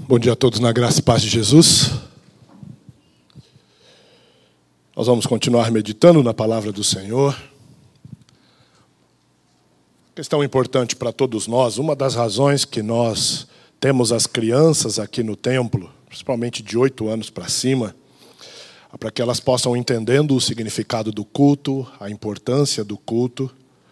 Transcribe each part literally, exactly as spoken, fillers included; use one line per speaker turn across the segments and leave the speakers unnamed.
Bom dia a todos na graça e paz de Jesus. Nós vamos continuar meditando na palavra do Senhor. Questão importante para todos nós, uma das razões que nós temos as crianças aqui no templo, principalmente de oito anos para cima, é para que elas possam entendendo o significado do culto, a importância do culto.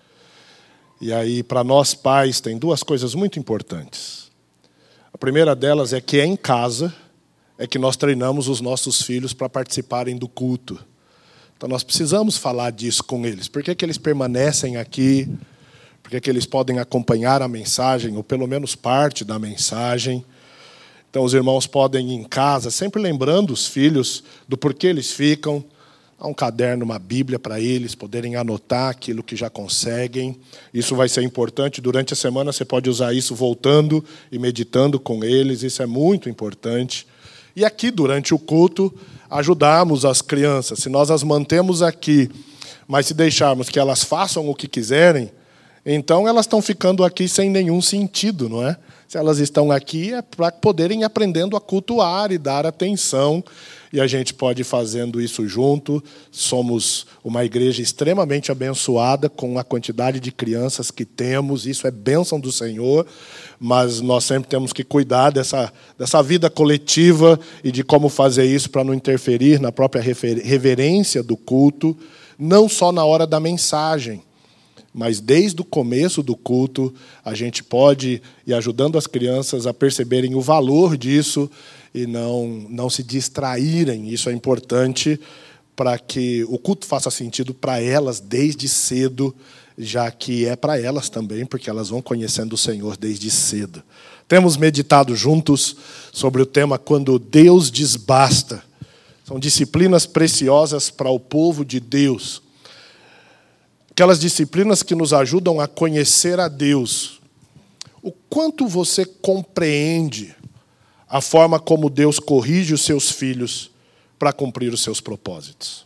E aí, para nós pais, tem duas coisas muito importantes. A primeira delas é que é em casa é que nós treinamos os nossos filhos para participarem do culto. Então nós precisamos falar disso com eles. Por que que eles permanecem aqui? Por que que eles podem acompanhar a mensagem, ou pelo menos parte da mensagem? Então os irmãos podem ir em casa, sempre lembrando os filhos do porquê eles ficam. Há um caderno, uma Bíblia para eles poderem anotar aquilo que já conseguem. Isso vai ser importante. Durante a semana você pode usar isso voltando e meditando com eles. Isso é muito importante. E aqui, durante o culto, ajudarmos as crianças. Se nós as mantemos aqui, mas se deixarmos que elas façam o que quiserem, então elas estão ficando aqui sem nenhum sentido, não é? Se elas estão aqui é para poderem ir aprendendo a cultuar e dar atenção. E a gente pode ir fazendo isso junto. Somos uma igreja extremamente abençoada com a quantidade de crianças que temos. Isso é bênção do Senhor, mas nós sempre temos que cuidar dessa, dessa vida coletiva e de como fazer isso para não interferir na própria reverência do culto, não só na hora da mensagem, mas desde o começo do culto a gente pode ir ajudando as crianças a perceberem o valor disso e não, não se distraírem. Isso é importante para que o culto faça sentido para elas desde cedo, já que é para elas também, porque elas vão conhecendo o Senhor desde cedo. Temos meditado juntos sobre o tema Quando Deus Diz Basta. São disciplinas preciosas para o povo de Deus. Aquelas disciplinas que nos ajudam a conhecer a Deus. O quanto você compreende a forma como Deus corrige os seus filhos para cumprir os seus propósitos.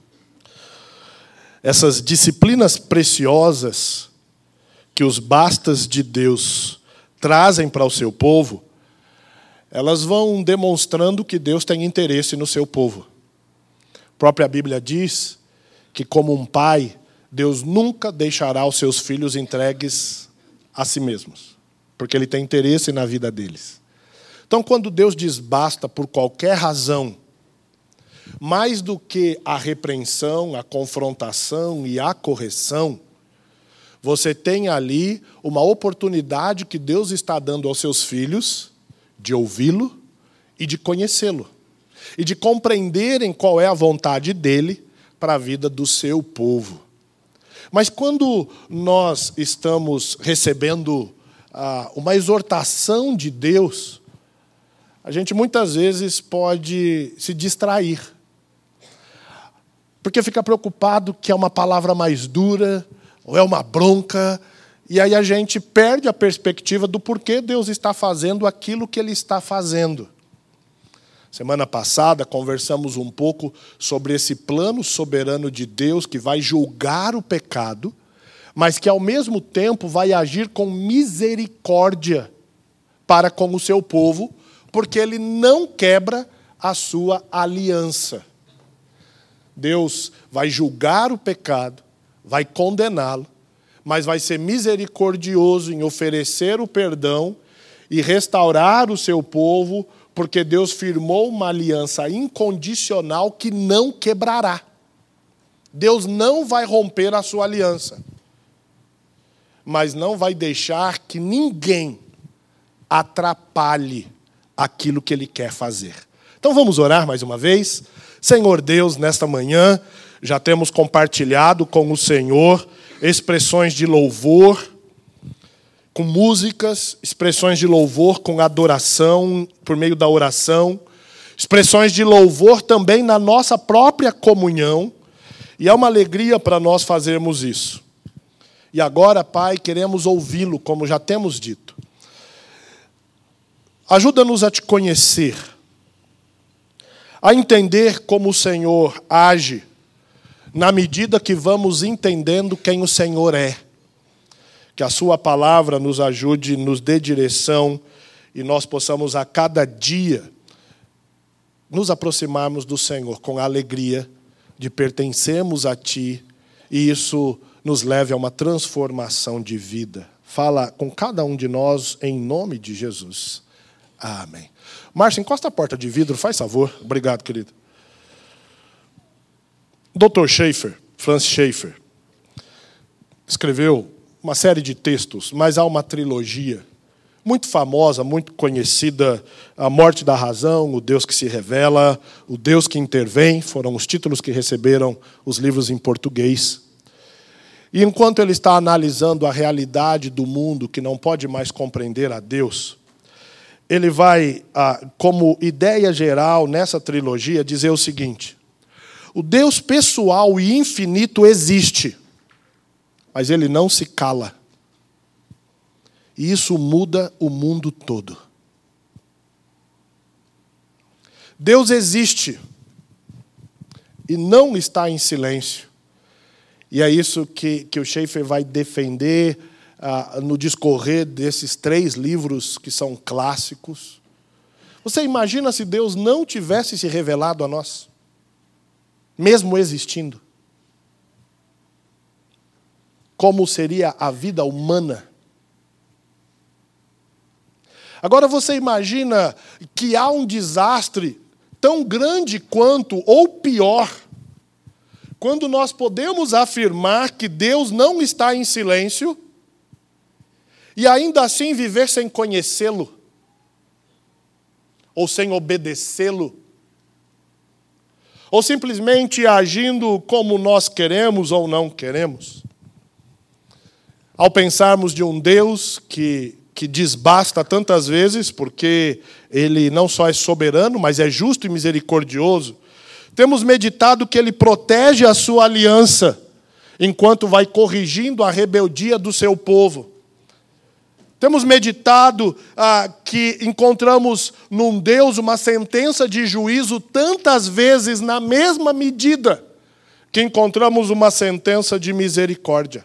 Essas disciplinas preciosas que os bastas de Deus trazem para o seu povo, elas vão demonstrando que Deus tem interesse no seu povo. A própria Bíblia diz que, como um pai, Deus nunca deixará os seus filhos entregues a si mesmos, porque Ele tem interesse na vida deles. Então, quando Deus diz basta por qualquer razão, mais do que a repreensão, a confrontação e a correção, você tem ali uma oportunidade que Deus está dando aos seus filhos de ouvi-lo e de conhecê-lo, e de compreenderem qual é a vontade dele para a vida do seu povo. Mas quando nós estamos recebendo ah, uma exortação de Deus, a gente muitas vezes pode se distrair, porque fica preocupado que é uma palavra mais dura, ou é uma bronca, e aí a gente perde a perspectiva do porquê Deus está fazendo aquilo que Ele está fazendo. Semana passada conversamos um pouco sobre esse plano soberano de Deus que vai julgar o pecado, mas que ao mesmo tempo vai agir com misericórdia para com o seu povo, porque Ele não quebra a sua aliança. Deus vai julgar o pecado, vai condená-lo, mas vai ser misericordioso em oferecer o perdão e restaurar o seu povo, porque Deus firmou uma aliança incondicional que não quebrará. Deus não vai romper a sua aliança, mas não vai deixar que ninguém atrapalhe aquilo que Ele quer fazer. Então vamos orar mais uma vez. Senhor Deus, nesta manhã, já temos compartilhado com o Senhor expressões de louvor, com músicas, expressões de louvor com adoração, por meio da oração, expressões de louvor também na nossa própria comunhão, e é uma alegria para nós fazermos isso. E agora, Pai, queremos ouvi-lo, como já temos dito. Ajuda-nos a te conhecer, a entender como o Senhor age, na medida que vamos entendendo quem o Senhor é. Que a sua palavra nos ajude, nos dê direção e nós possamos a cada dia nos aproximarmos do Senhor com a alegria de pertencermos a Ti, e isso nos leve a uma transformação de vida. Fala com cada um de nós em nome de Jesus. Amém. Márcio, encosta a porta de vidro, faz favor. Obrigado, querido. doutor Schaeffer, Franz Schaeffer, escreveu uma série de textos, mas há uma trilogia muito famosa, muito conhecida, A Morte da Razão, O Deus que se Revela, O Deus que Intervém, foram os títulos que receberam os livros em português. E enquanto ele está analisando a realidade do mundo que não pode mais compreender a Deus, ele vai, como ideia geral nessa trilogia, dizer o seguinte: o Deus pessoal e infinito existe, mas ele não se cala. E isso muda o mundo todo. Deus existe e não está em silêncio. E é isso que, que o Schaeffer vai defender ah, no discorrer desses três livros que são clássicos. Você imagina se Deus não tivesse se revelado a nós, mesmo existindo? Como seria a vida humana? Agora você imagina que há um desastre tão grande quanto, ou pior, quando nós podemos afirmar que Deus não está em silêncio e ainda assim viver sem conhecê-lo ou sem obedecê-lo, ou simplesmente agindo como nós queremos ou não queremos. Ao pensarmos de um Deus que, que desbasta tantas vezes, porque Ele não só é soberano, mas é justo e misericordioso, temos meditado que Ele protege a sua aliança, enquanto vai corrigindo a rebeldia do seu povo. Temos meditado ah, que encontramos num Deus uma sentença de juízo tantas vezes na mesma medida que encontramos uma sentença de misericórdia.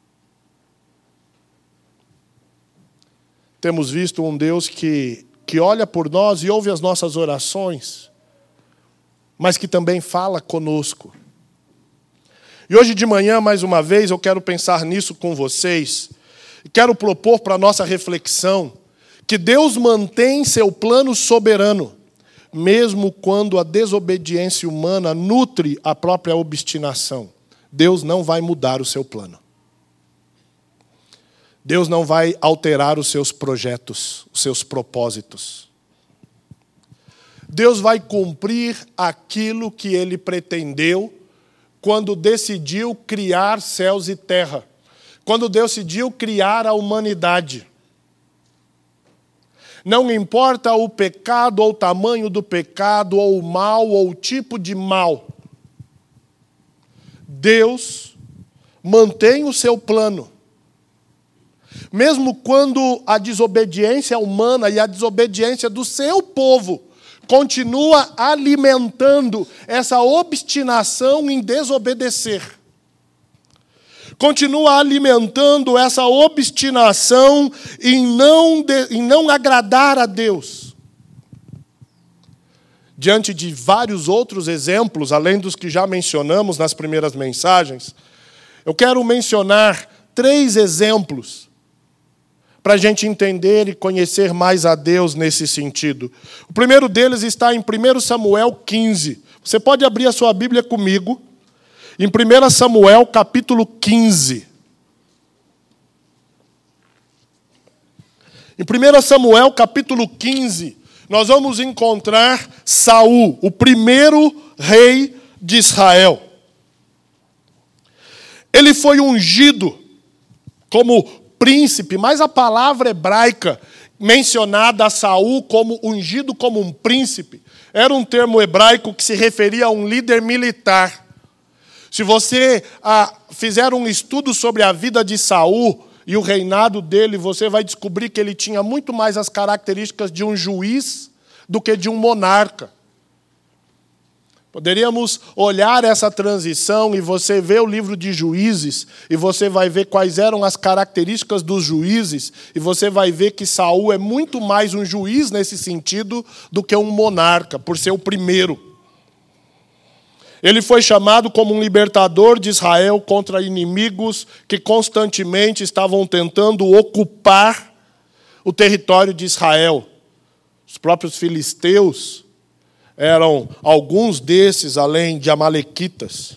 Temos visto um Deus que, que olha por nós e ouve as nossas orações, mas que também fala conosco. E hoje de manhã, mais uma vez, eu quero pensar nisso com vocês. E quero propor para a nossa reflexão que Deus mantém seu plano soberano, mesmo quando a desobediência humana nutre a própria obstinação. Deus não vai mudar o seu plano. Deus não vai alterar os seus projetos, os seus propósitos. Deus vai cumprir aquilo que Ele pretendeu quando decidiu criar céus e terra. Quando Deus decidiu criar a humanidade. Não importa o pecado, ou o tamanho do pecado, ou o mal, ou o tipo de mal. Deus mantém o seu plano. Mesmo quando a desobediência humana e a desobediência do seu povo continua alimentando essa obstinação em desobedecer. Continua alimentando essa obstinação em não, de, em não agradar a Deus. Diante de vários outros exemplos, além dos que já mencionamos nas primeiras mensagens, eu quero mencionar três exemplos para a gente entender e conhecer mais a Deus nesse sentido. O primeiro deles está em primeiro Samuel quinze. Você pode abrir a sua Bíblia comigo, em primeiro Samuel, capítulo quinze. Em primeiro Samuel, capítulo quinze, nós vamos encontrar Saul, o primeiro rei de Israel. Ele foi ungido como príncipe, mas a palavra hebraica mencionada a Saul como ungido como um príncipe era um termo hebraico que se referia a um líder militar. Se você ah, fizer um estudo sobre a vida de Saul e o reinado dele, você vai descobrir que ele tinha muito mais as características de um juiz do que de um monarca. Poderíamos olhar essa transição e você vê o livro de Juízes, e você vai ver quais eram as características dos juízes, e você vai ver que Saul é muito mais um juiz nesse sentido do que um monarca, por ser o primeiro. Ele foi chamado como um libertador de Israel contra inimigos que constantemente estavam tentando ocupar o território de Israel. Os próprios filisteus eram alguns desses, além de amalequitas.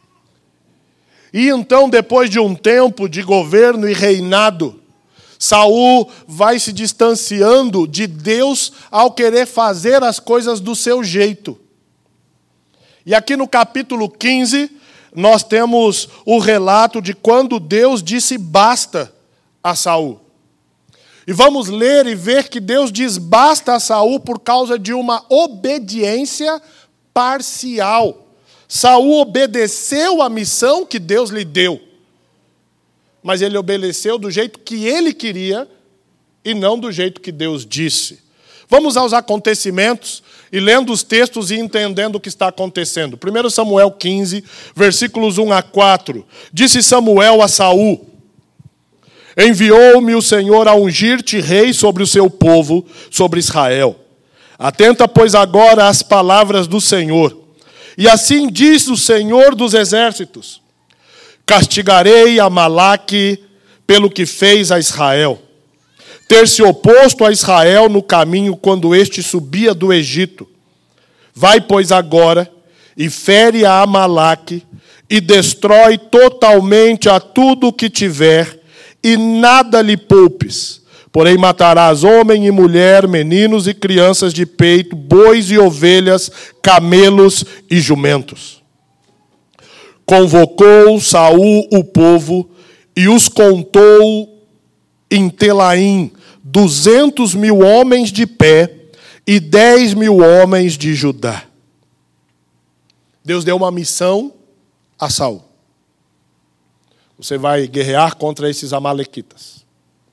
E então, depois de um tempo de governo e reinado, Saul vai se distanciando de Deus ao querer fazer as coisas do seu jeito. E aqui no capítulo quinze, nós temos o relato de quando Deus disse basta a Saul. E vamos ler e ver que Deus diz basta a Saul por causa de uma obediência parcial. Saul obedeceu a missão que Deus lhe deu, mas ele obedeceu do jeito que ele queria e não do jeito que Deus disse. Vamos aos acontecimentos e lendo os textos e entendendo o que está acontecendo. primeiro Samuel quinze, versículos um a quatro. Disse Samuel a Saul: enviou-me o Senhor a ungir-te rei sobre o seu povo, sobre Israel. Atenta, pois, agora às palavras do Senhor. E assim diz o Senhor dos exércitos: castigarei Amaleque pelo que fez a Israel, ter se oposto a Israel no caminho quando este subia do Egito. Vai, pois, agora e fere a Amaleque e destrói totalmente a tudo o que tiver, e nada lhe poupes. Porém matarás homem e mulher, meninos e crianças de peito, bois e ovelhas, camelos e jumentos. Convocou Saul o povo e os contou em Telaim, duzentos mil homens de pé e dez mil homens de Judá. Deus deu uma missão a Saul. Você vai guerrear contra esses amalequitas.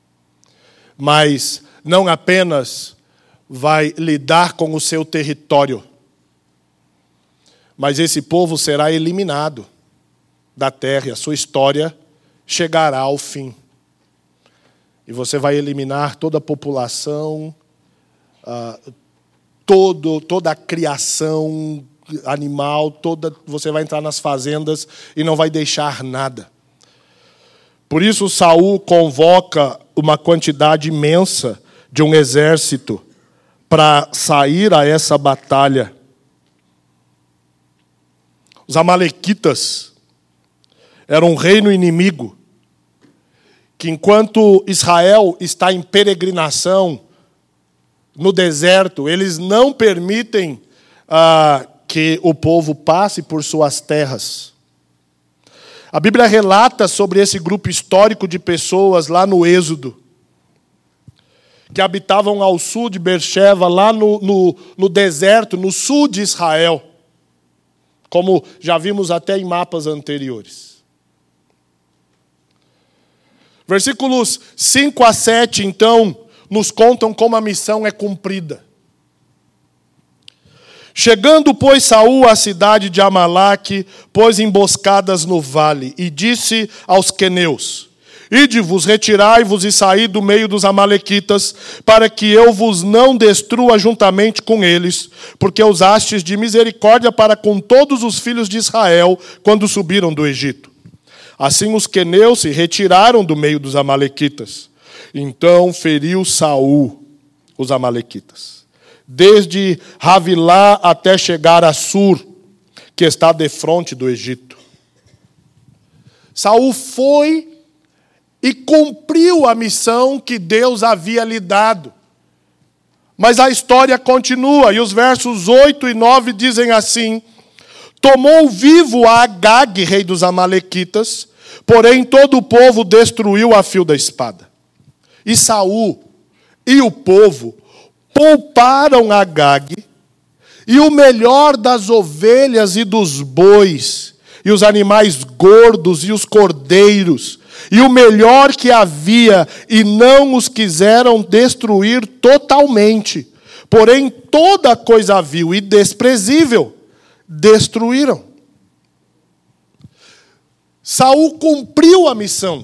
Mas não apenas vai lidar com o seu território, mas esse povo será eliminado da terra e a sua história chegará ao fim. E você vai eliminar toda a população, uh, todo, toda a criação animal, toda, você vai entrar nas fazendas e não vai deixar nada. Por isso Saul convoca uma quantidade imensa de um exército para sair a essa batalha. Os amalequitas eram um reino inimigo, que enquanto Israel está em peregrinação no deserto, eles não permitem ah, que o povo passe por suas terras. A Bíblia relata sobre esse grupo histórico de pessoas lá no Êxodo, que habitavam ao sul de Beersheba, lá no, no, no deserto, no sul de Israel, como já vimos até em mapas anteriores. Versículos cinco a sete, então, nos contam como a missão é cumprida. Chegando, pois, Saul à cidade de Amaleque, pôs emboscadas no vale, e disse aos queneus: ide-vos, retirai-vos e saí do meio dos amalequitas, para que eu vos não destrua juntamente com eles, porque usastes de misericórdia para com todos os filhos de Israel, quando subiram do Egito. Assim os queneus se retiraram do meio dos amalequitas. Então feriu Saul os amalequitas, desde Havilá até chegar a Sur, que está defronte do Egito. Saul foi e cumpriu a missão que Deus havia lhe dado. Mas a história continua, e os versos oito e nove dizem assim: tomou vivo a Agag, rei dos amalequitas, porém todo o povo destruiu a fio da espada. E Saul e o povo pouparam Agag, e o melhor das ovelhas e dos bois, e os animais gordos e os cordeiros, e o melhor que havia, e não os quiseram destruir totalmente. Porém, toda coisa vil e desprezível destruíram. Saul cumpriu a missão,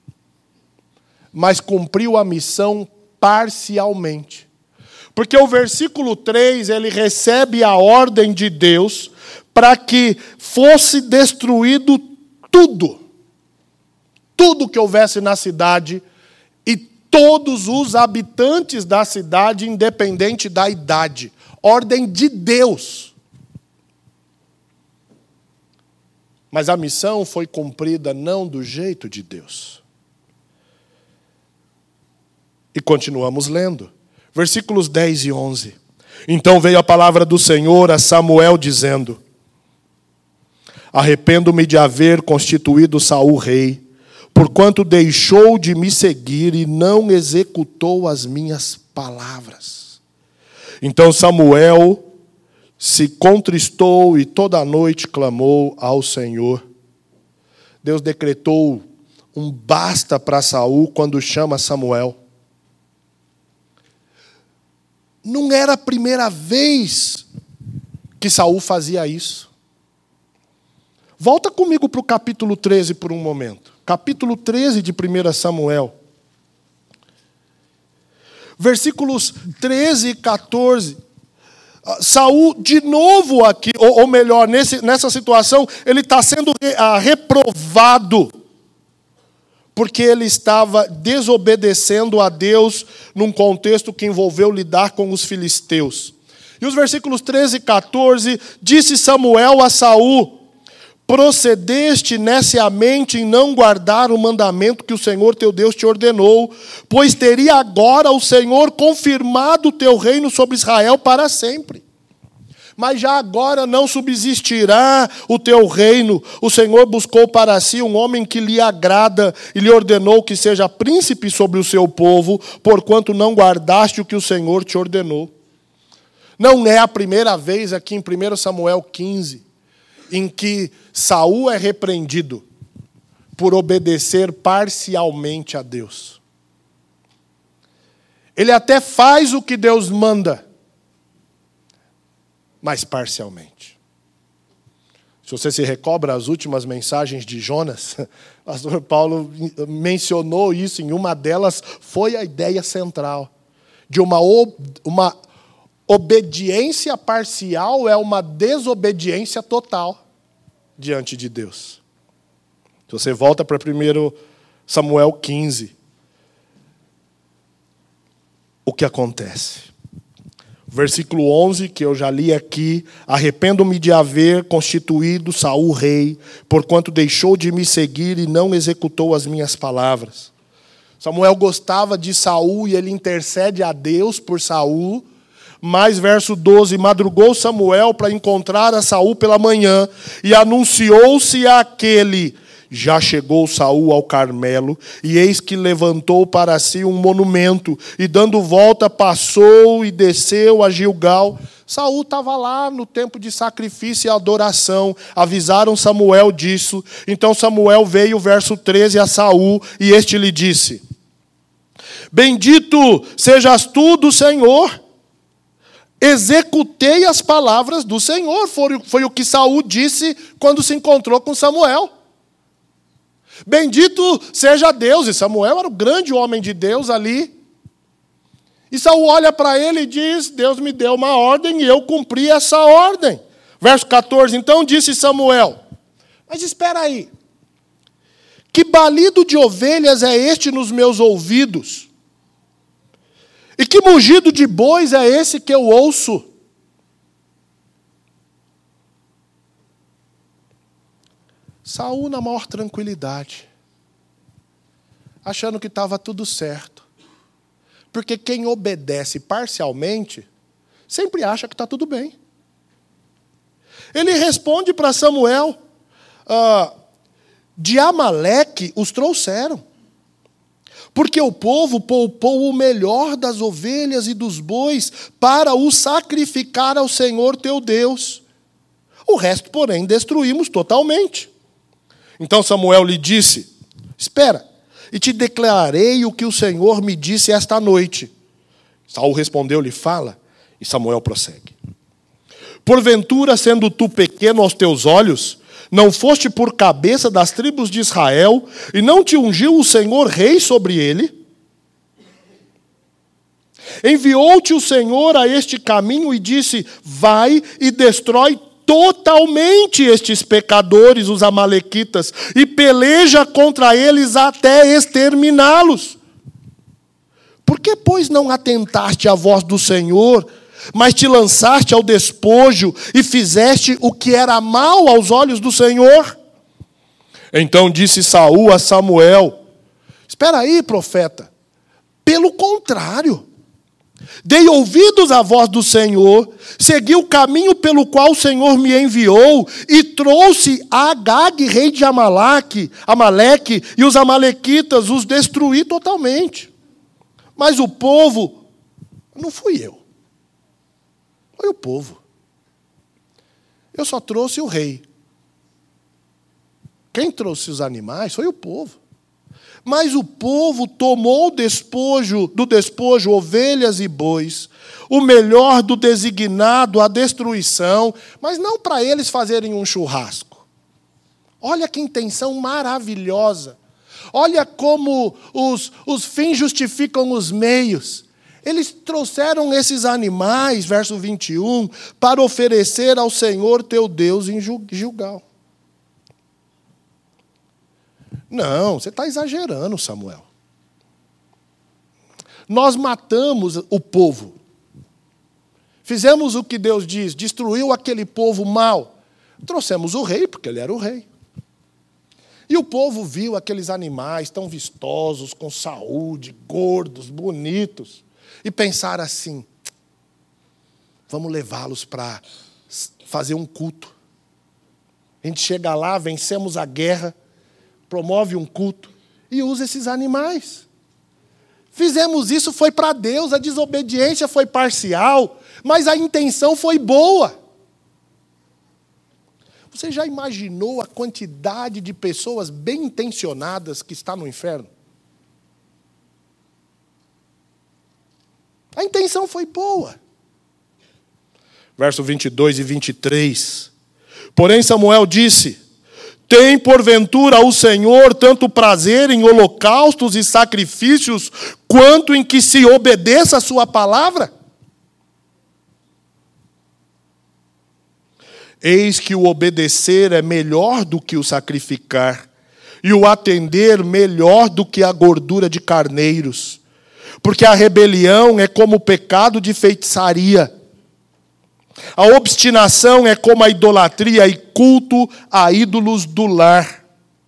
mas cumpriu a missão parcialmente. Porque o versículo três, ele recebe a ordem de Deus para que fosse destruído tudo. Tudo que houvesse na cidade e todos os habitantes da cidade, independente da idade. Ordem de Deus. Mas a missão foi cumprida não do jeito de Deus. E continuamos lendo. Versículos dez e onze. Então veio a palavra do Senhor a Samuel dizendo: arrependo-me de haver constituído Saul rei, porquanto deixou de me seguir e não executou as minhas palavras. Então Samuel se contristou e toda a noite clamou ao Senhor. Deus decretou um basta para Saul quando chama Samuel. Não era a primeira vez que Saul fazia isso. Volta comigo para o capítulo treze por um momento. Capítulo treze de primeiro Samuel. Versículos treze e quatorze. Saul, de novo aqui, ou, ou melhor, nesse, nessa situação, ele está sendo reprovado, porque ele estava desobedecendo a Deus num contexto que envolveu lidar com os filisteus. E os versículos treze e quatorze, disse Samuel a Saul: procedeste neciamente em não guardar o mandamento que o Senhor teu Deus te ordenou, pois teria agora o Senhor confirmado o teu reino sobre Israel para sempre. Mas já agora não subsistirá o teu reino. O Senhor buscou para si um homem que lhe agrada e lhe ordenou que seja príncipe sobre o seu povo, porquanto não guardaste o que o Senhor te ordenou. Não é a primeira vez aqui em primeiro Samuel quinze, em que Saul é repreendido por obedecer parcialmente a Deus. Ele até faz o que Deus manda, mas parcialmente. Se você se recorda as últimas mensagens de Jonas, o pastor Paulo mencionou isso, em uma delas foi a ideia central de uma, uma obediência parcial é uma desobediência total diante de Deus. Se você volta para primeiro Samuel quinze, o que acontece? Versículo onze, que eu já li aqui: arrependo-me de haver constituído Saul rei, porquanto deixou de me seguir e não executou as minhas palavras. Samuel gostava de Saul e ele intercede a Deus por Saul. Mas, verso doze, madrugou Samuel para encontrar a Saul pela manhã, e anunciou-se àquele: já chegou Saul ao Carmelo, e eis que levantou para si um monumento, e dando volta passou e desceu a Gilgal. Saul estava lá no tempo de sacrifício e adoração. Avisaram Samuel disso. Então Samuel veio, verso treze, a Saul, e este lhe disse: bendito sejas tu do Senhor. Executei as palavras do Senhor. Foi, foi o que Saul disse quando se encontrou com Samuel. Bendito seja Deus. E Samuel era o grande homem de Deus ali. E Saul olha para ele e diz: Deus me deu uma ordem e eu cumpri essa ordem. Verso quatorze, então disse Samuel: mas espera aí, que balido de ovelhas é este nos meus ouvidos? E que mugido de bois é esse que eu ouço? Saul na maior tranquilidade, achando que estava tudo certo. Porque quem obedece parcialmente sempre acha que está tudo bem. Ele responde para Samuel: ah, de Amaleque os trouxeram, porque o povo poupou o melhor das ovelhas e dos bois para o sacrificar ao Senhor teu Deus. O resto, porém, destruímos totalmente. Então Samuel lhe disse: espera, e te declararei o que o Senhor me disse esta noite. Saul respondeu-lhe: fala. E Samuel prossegue: Porventura, sendo tu pequeno aos teus olhos, não foste por cabeça das tribos de Israel, e não te ungiu o Senhor rei sobre ele? Enviou-te o Senhor a este caminho e disse: vai e destrói totalmente estes pecadores, os amalequitas, e peleja contra eles até exterminá-los. Por que, pois, não atentaste à voz do Senhor, mas te lançaste ao despojo e fizeste o que era mal aos olhos do Senhor? Então disse Saul a Samuel: espera aí, profeta, pelo contrário, dei ouvidos à voz do Senhor, segui o caminho pelo qual o Senhor me enviou e trouxe a Agag, rei de Amaleque, Amaleque, e os amalequitas, os destruí totalmente. Mas o povo, não fui eu, foi o povo. Eu só trouxe o rei. Quem trouxe os animais foi o povo. Mas o povo tomou despojo, do despojo ovelhas e bois, o melhor do designado à destruição, mas não para eles fazerem um churrasco. Olha que intenção maravilhosa. Olha como os, os fins justificam os meios. Eles trouxeram esses animais, verso vinte e um, para oferecer ao Senhor teu Deus em Gilgal. Não, você está exagerando, Samuel. Nós matamos o povo. Fizemos o que Deus diz, destruiu aquele povo mau. Trouxemos o rei, porque ele era o rei. E o povo viu aqueles animais tão vistosos, com saúde, gordos, bonitos, e pensaram assim: vamos levá-los para fazer um culto. A gente chega lá, vencemos a guerra, promove um culto e usa esses animais. Fizemos isso, foi para Deus, a desobediência foi parcial, mas a intenção foi boa. Você já imaginou a quantidade de pessoas bem intencionadas que está no inferno? A intenção foi boa. Verso vinte e dois e vinte e três. Porém Samuel disse: tem porventura o Senhor tanto prazer em holocaustos e sacrifícios, quanto em que se obedeça a sua palavra? Eis que o obedecer é melhor do que o sacrificar, e o atender melhor do que a gordura de carneiros. Porque a rebelião é como o pecado de feitiçaria. A obstinação é como a idolatria e culto a ídolos do lar.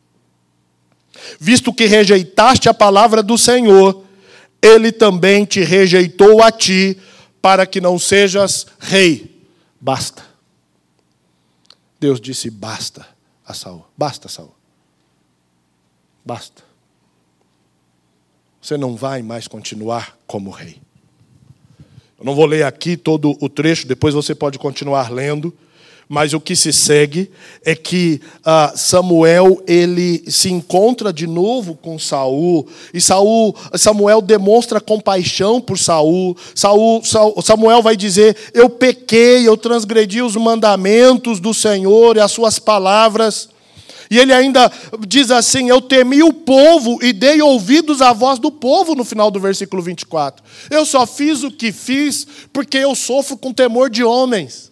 Visto que rejeitaste a palavra do Senhor, ele também te rejeitou a ti, para que não sejas rei. Basta. Deus disse basta a Saul. Basta, Saul. Basta. Você não vai mais continuar como rei. Eu não vou ler aqui todo o trecho, depois você pode continuar lendo, mas o que se segue é que ah, Samuel ele se encontra de novo com Saul, e Saul, Samuel demonstra compaixão por Saul. Saul, Samuel vai dizer: eu pequei, eu transgredi os mandamentos do Senhor e as suas palavras. E ele ainda diz assim: eu temi o povo e dei ouvidos à voz do povo, no final do versículo vinte e quatro. Eu só fiz o que fiz porque eu sofro com temor de homens.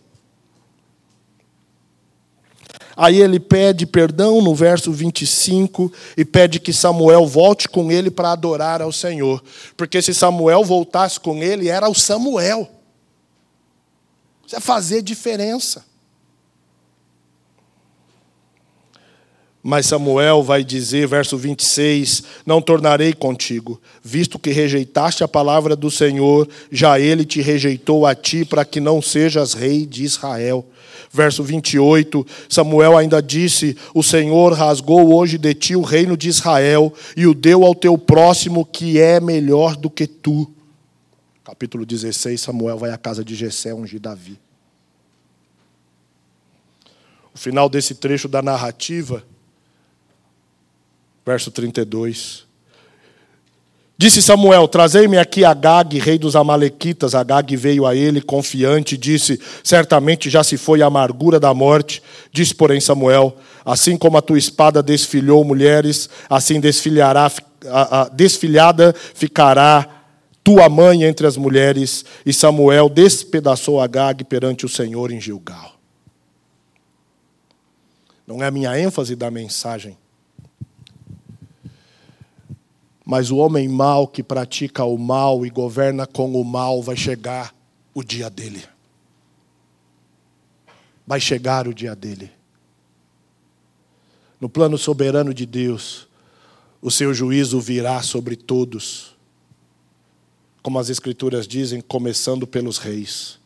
Aí ele pede perdão no verso vinte e cinco e pede que Samuel volte com ele para adorar ao Senhor. Porque se Samuel voltasse com ele, era o Samuel. Isso é fazer diferença. Mas Samuel vai dizer, verso vinte e seis, não tornarei contigo, visto que rejeitaste a palavra do Senhor, já ele te rejeitou a ti, para que não sejas rei de Israel. Verso vinte e oito, Samuel ainda disse: o Senhor rasgou hoje de ti o reino de Israel, e o deu ao teu próximo, que é melhor do que tu. Capítulo dezesseis, Samuel vai à casa de Jessé ungir Davi. O final desse trecho da narrativa, verso trinta e dois. Disse Samuel: trazei-me aqui Agag, rei dos amalequitas. Agag veio a ele confiante e disse: certamente já se foi a amargura da morte. Disse, porém, Samuel: assim como a tua espada desfilhou mulheres, assim desfilhará, a, a, desfilhada ficará tua mãe entre as mulheres. E Samuel despedaçou Agag perante o Senhor em Gilgal. Não é a minha ênfase da mensagem, mas o homem mau que pratica o mal e governa com o mal, vai chegar o dia dele. Vai chegar o dia dele. No plano soberano de Deus, o seu juízo virá sobre todos. Como as Escrituras dizem, começando pelos reis.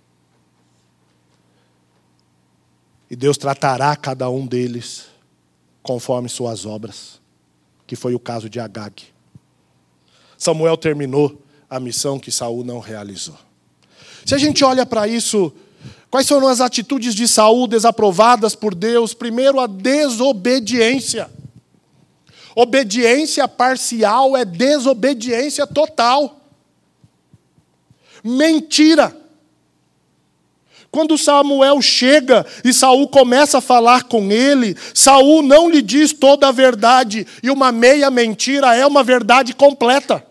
E Deus tratará cada um deles conforme suas obras, que foi o caso de Agag. Samuel terminou a missão que Saul não realizou. Se a gente olha para isso, quais foram as atitudes de Saul desaprovadas por Deus? Primeiro, a desobediência. Obediência parcial é desobediência total. Mentira. Quando Samuel chega e Saul começa a falar com ele, Saul não lhe diz toda a verdade, e uma meia mentira é uma verdade completa.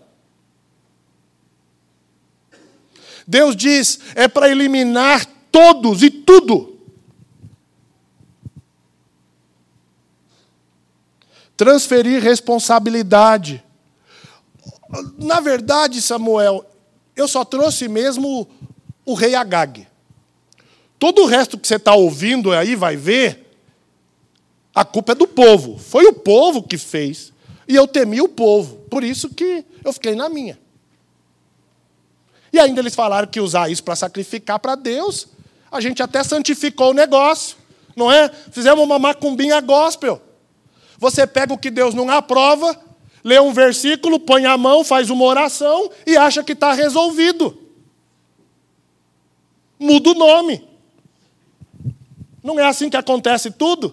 Deus diz, é para eliminar todos e tudo. Transferir responsabilidade. Na verdade, Samuel, eu só trouxe mesmo o rei Agag. Todo o resto que você está ouvindo aí, vai ver, a culpa é do povo. Foi o povo que fez. E eu temi o povo. Por isso que eu fiquei na minha. E ainda eles falaram que usar isso para sacrificar para Deus, a gente até santificou o negócio. Não é? Fizemos uma macumbinha gospel. Você pega o que Deus não aprova, lê um versículo, põe a mão, faz uma oração e acha que está resolvido. Muda o nome. Não é assim que acontece tudo?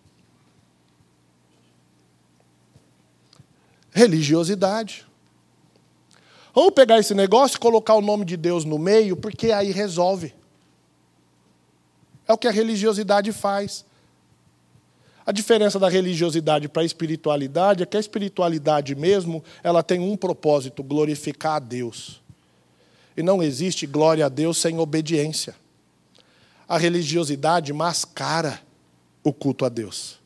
Religiosidade. Vamos pegar esse negócio e colocar o nome de Deus no meio, porque aí resolve. É o que a religiosidade faz. A diferença da religiosidade para a espiritualidade é que a espiritualidade mesmo, ela tem um propósito, glorificar a Deus. E não existe glória a Deus sem obediência. A religiosidade mascara o culto a Deus.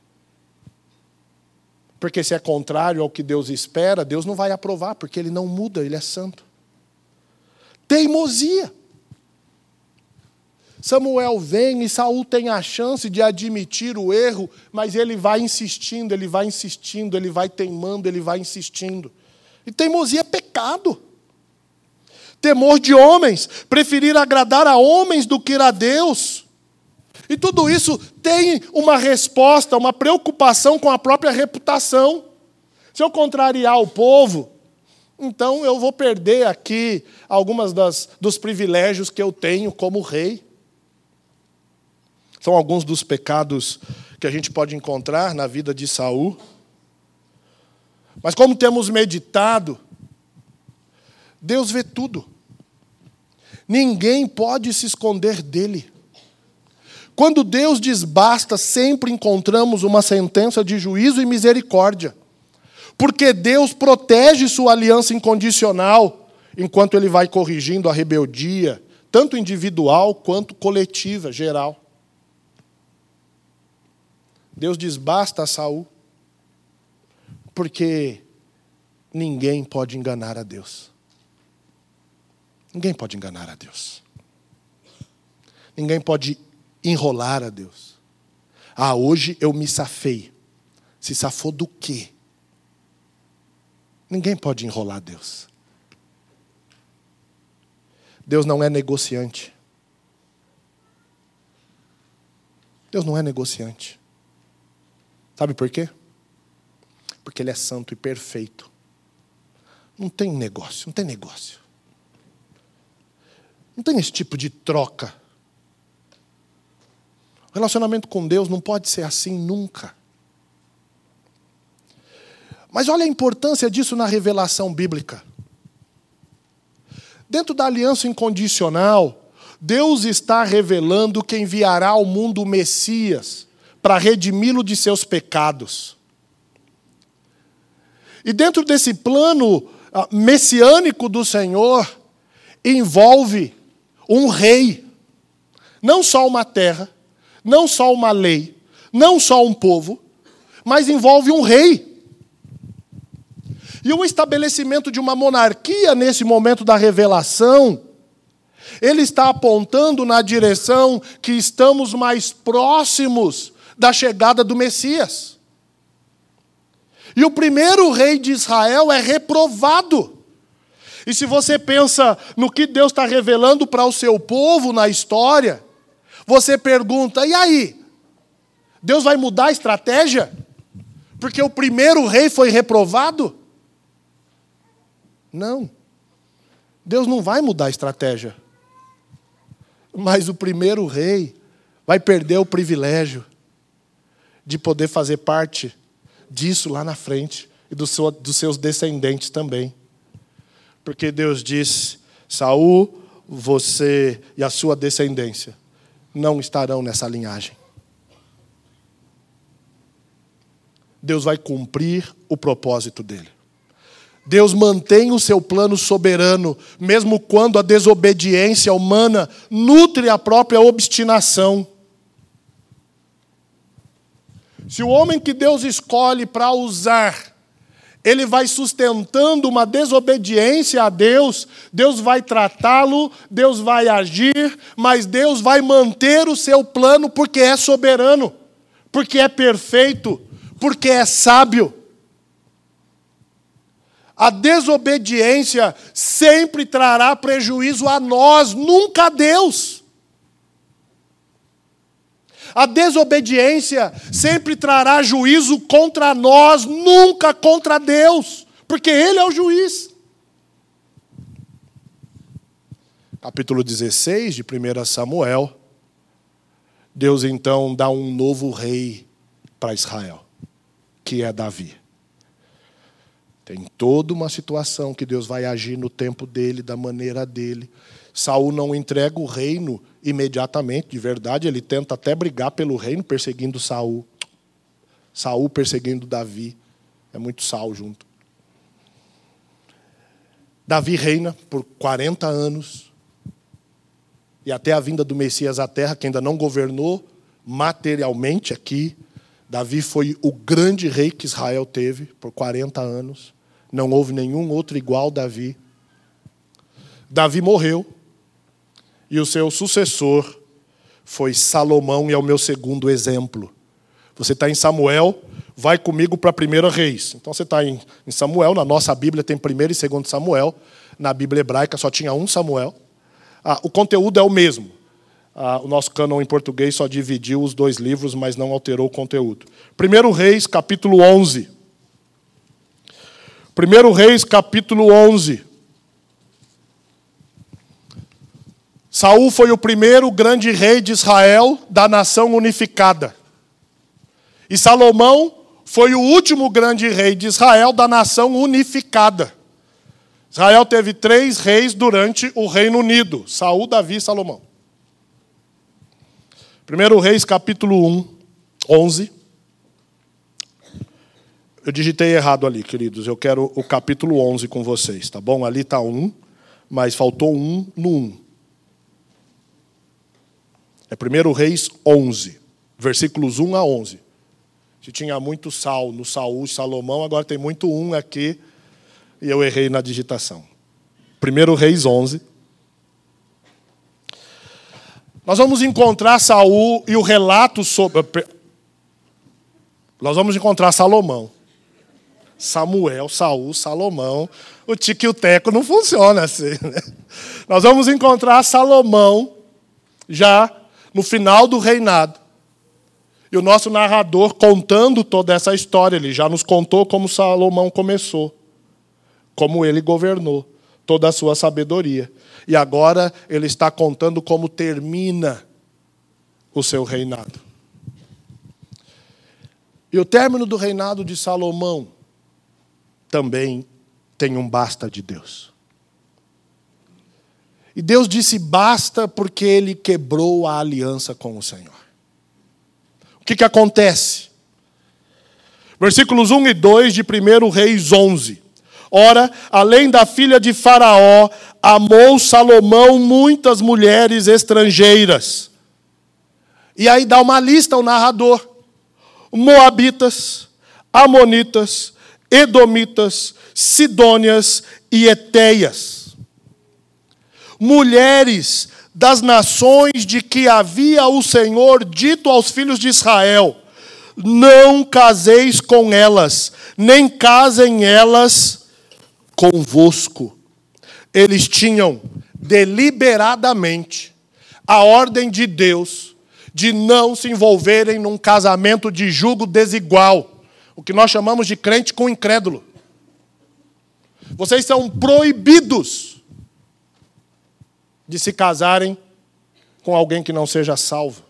Porque se é contrário ao que Deus espera, Deus não vai aprovar, porque Ele não muda, Ele é santo. Teimosia. Samuel vem e Saul tem a chance de admitir o erro, mas ele vai insistindo, ele vai insistindo, ele vai teimando, ele vai insistindo. E teimosia é pecado. Temor de homens, preferir agradar a homens do que a Deus. E tudo isso tem uma resposta, uma preocupação com a própria reputação. Se eu contrariar o povo, então eu vou perder aqui algumas das, dos privilégios que eu tenho como rei. São alguns dos pecados que a gente pode encontrar na vida de Saul. Mas como temos meditado, Deus vê tudo. Ninguém pode se esconder dele. Quando Deus diz basta, sempre encontramos uma sentença de juízo e misericórdia. Porque Deus protege sua aliança incondicional, enquanto Ele vai corrigindo a rebeldia, tanto individual quanto coletiva, geral. Deus diz basta a Saul, porque ninguém pode enganar a Deus. Ninguém pode enganar a Deus. Ninguém pode enrolar a Deus. Ah, hoje eu me safei. Se safou do quê? Ninguém pode enrolar Deus. Deus não é negociante. Deus não é negociante. Sabe por quê? Porque Ele é santo e perfeito. Não tem negócio, não tem negócio. Não tem esse tipo de troca. O relacionamento com Deus não pode ser assim nunca. Mas olha a importância disso na revelação bíblica. Dentro da aliança incondicional, Deus está revelando que enviará ao mundo o Messias para redimi-lo de seus pecados. E dentro desse plano messiânico do Senhor, envolve um rei. Não só uma terra, não só uma lei, não só um povo, mas envolve um rei. E o estabelecimento de uma monarquia nesse momento da revelação, ele está apontando na direção que estamos mais próximos da chegada do Messias. E o primeiro rei de Israel é reprovado. E se você pensa no que Deus está revelando para o seu povo na história, você pergunta, e aí? Deus vai mudar a estratégia? Porque o primeiro rei foi reprovado? Não. Deus não vai mudar a estratégia. Mas o primeiro rei vai perder o privilégio de poder fazer parte disso lá na frente e do seu, dos seus descendentes também. Porque Deus diz, Saul, você e a sua descendência não estarão nessa linhagem. Deus vai cumprir o propósito dele. Deus mantém o seu plano soberano, mesmo quando a desobediência humana nutre a própria obstinação. Se o homem que Deus escolhe para usar, ele vai sustentando uma desobediência a Deus, Deus vai tratá-lo, Deus vai agir, mas Deus vai manter o seu plano porque é soberano, porque é perfeito, porque é sábio. A desobediência sempre trará prejuízo a nós, nunca a Deus. A desobediência sempre trará juízo contra nós, nunca contra Deus, porque Ele é o juiz. Capítulo dezesseis de primeiro Samuel, Deus então dá um novo rei para Israel, que é Davi. Tem toda uma situação que Deus vai agir no tempo dele, da maneira dele. Saul não entrega o reino imediatamente, de verdade, ele tenta até brigar pelo reino, perseguindo Saul. Saul perseguindo Davi. É muito Saul junto. Davi reina por quarenta anos. E até a vinda do Messias à terra, que ainda não governou materialmente aqui. Davi foi o grande rei que Israel teve por quarenta anos. Não houve nenhum outro igual a Davi. Davi morreu. E o seu sucessor foi Salomão, e é o meu segundo exemplo. Você está em Samuel, vai comigo para primeiro Reis. Então você está em Samuel, na nossa Bíblia tem primeiro e segundo Samuel. Na Bíblia hebraica só tinha um Samuel. Ah, o conteúdo é o mesmo. Ah, o nosso cânon em português só dividiu os dois livros, mas não alterou o conteúdo. primeiro Reis, capítulo onze. primeiro Reis, capítulo onze. Saul foi o primeiro grande rei de Israel, da nação unificada. E Salomão foi o último grande rei de Israel, da nação unificada. Israel teve três reis durante o Reino Unido: Saul, Davi e Salomão. primeiro Reis, capítulo um, onze. Eu digitei errado ali, queridos. Eu quero o capítulo onze com vocês, tá bom? Ali está um, mas faltou um no um. É primeiro Reis onze, versículos um a onze. Se tinha muito Saul no Saul e Salomão, agora tem muito um aqui, e eu errei na digitação. primeiro Reis onze. Nós vamos encontrar Saul e o relato sobre... Nós vamos encontrar Salomão. Samuel, Saul, Salomão. O tique e o teco não funciona assim, né? Nós vamos encontrar Salomão já no final do reinado. E o nosso narrador contando toda essa história, ele já nos contou como Salomão começou, como ele governou, toda a sua sabedoria. E agora ele está contando como termina o seu reinado. E o término do reinado de Salomão também tem um basta de Deus. E Deus disse basta porque ele quebrou a aliança com o Senhor. O que que acontece? Versículos um e dois de primeiro Reis onze. Ora, além da filha de Faraó, amou Salomão muitas mulheres estrangeiras. E aí dá uma lista o narrador. Moabitas, amonitas, edomitas, sidônias e etéias. Mulheres das nações de que havia o Senhor dito aos filhos de Israel: não caseis com elas, nem casem elas convosco. Eles tinham deliberadamente a ordem de Deus de não se envolverem num casamento de jugo desigual, o que nós chamamos de crente com incrédulo. Vocês são proibidos de se casarem com alguém que não seja salvo.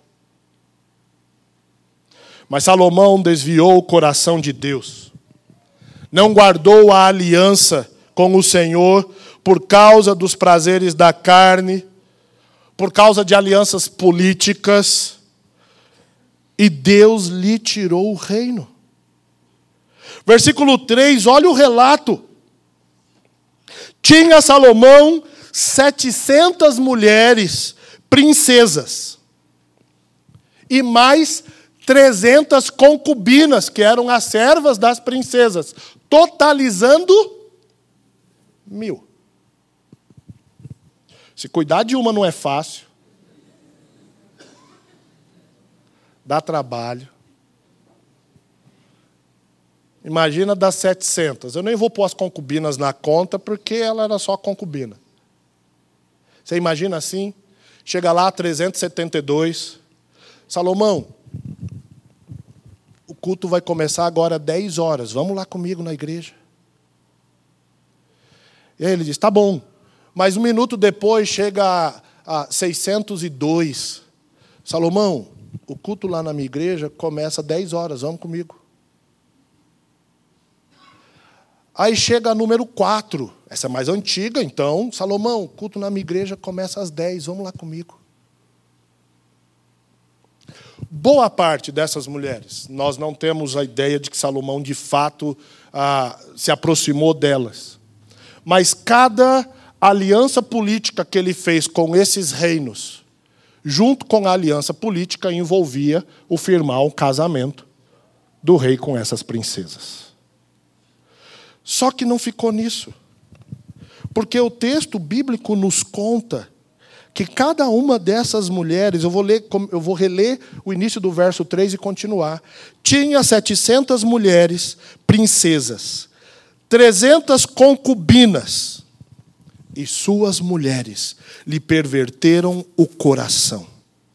Mas Salomão desviou o coração de Deus. Não guardou a aliança com o Senhor por causa dos prazeres da carne, por causa de alianças políticas, e Deus lhe tirou o reino. Versículo três, olha o relato. Tinha Salomão setecentas mulheres, princesas, e mais trezentas concubinas, que eram as servas das princesas, totalizando mil. Se cuidar de uma não é fácil, dá trabalho. Imagina das setecentas. Eu nem vou pôr as concubinas na conta, porque ela era só concubina. Você imagina assim? Chega lá, trezentos e setenta e dois. Salomão, o culto vai começar agora às dez horas. Vamos lá comigo na igreja. E aí ele diz, tá bom. Mas um minuto depois chega a, a seiscentos e dois. Salomão, o culto lá na minha igreja começa às dez horas. Vamos comigo. Aí chega a número quatro. Essa é mais antiga, então. Salomão, o culto na minha igreja começa às dez. Vamos lá comigo. Boa parte dessas mulheres, nós não temos a ideia de que Salomão, de fato, ah, se aproximou delas. Mas cada aliança política que ele fez com esses reinos, junto com a aliança política, envolvia o firmar um casamento do rei com essas princesas. Só que não ficou nisso. Porque o texto bíblico nos conta que cada uma dessas mulheres, eu vou ler, eu vou reler o início do verso três e continuar, tinha setecentas mulheres princesas, trezentas concubinas, e suas mulheres lhe perverteram o coração.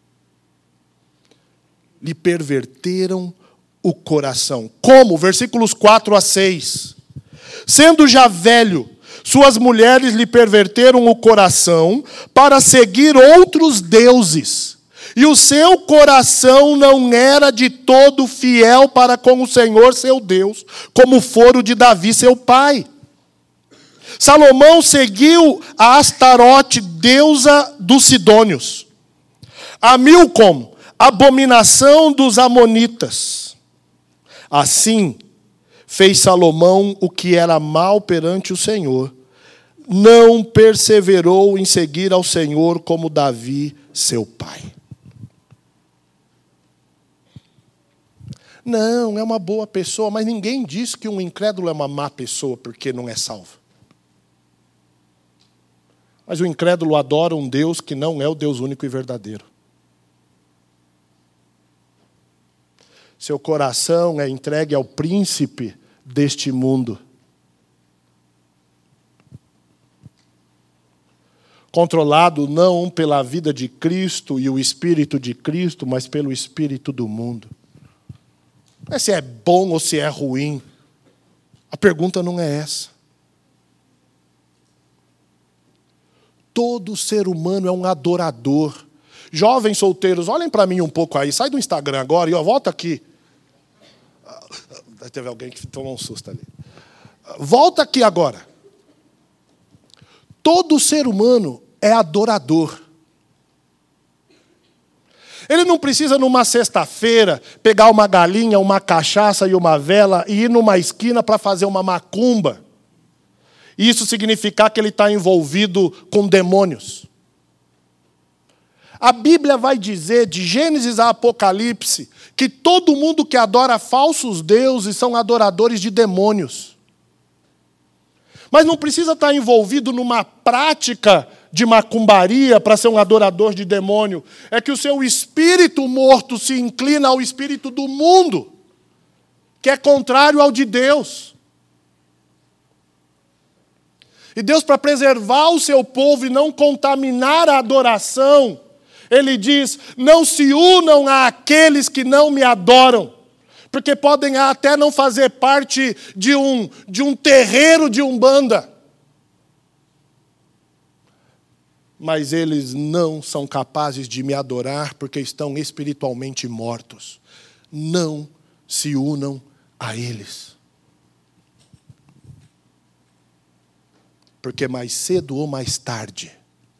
Lhe perverteram o coração. Como? Versículos quatro a seis. Sendo já velho, suas mulheres lhe perverteram o coração para seguir outros deuses. E o seu coração não era de todo fiel para com o Senhor seu Deus, como fora o de Davi seu pai. Salomão seguiu a Astarote, deusa dos sidônios. A Milcom, abominação dos amonitas. Assim, fez Salomão o que era mal perante o Senhor. Não perseverou em seguir ao Senhor como Davi, seu pai. Não, é uma boa pessoa, mas ninguém diz que um incrédulo é uma má pessoa porque não é salvo. Mas o incrédulo adora um Deus que não é o Deus único e verdadeiro. Seu coração é entregue ao príncipe deste mundo. Controlado não pela vida de Cristo e o Espírito de Cristo, mas pelo Espírito do mundo. Não é se é bom ou se é ruim. A pergunta não é essa. Todo ser humano é um adorador. Jovens solteiros, olhem para mim um pouco aí. Sai do Instagram agora e ó, volta aqui. Teve alguém que tomou um susto ali. Volta aqui agora. Todo ser humano é adorador. Ele não precisa, numa sexta-feira, pegar uma galinha, uma cachaça e uma vela e ir numa esquina para fazer uma macumba. E isso significar que ele está envolvido com demônios. A Bíblia vai dizer, de Gênesis a Apocalipse, que todo mundo que adora falsos deuses são adoradores de demônios. Mas não precisa estar envolvido numa prática de macumbaria para ser um adorador de demônio. É que o seu espírito morto se inclina ao espírito do mundo, que é contrário ao de Deus. E Deus, para preservar o seu povo e não contaminar a adoração, Ele diz, não se unam àqueles que não me adoram, porque podem até não fazer parte de um, de um terreiro de Umbanda. Mas eles não são capazes de me adorar porque estão espiritualmente mortos. Não se unam a eles. Porque mais cedo ou mais tarde,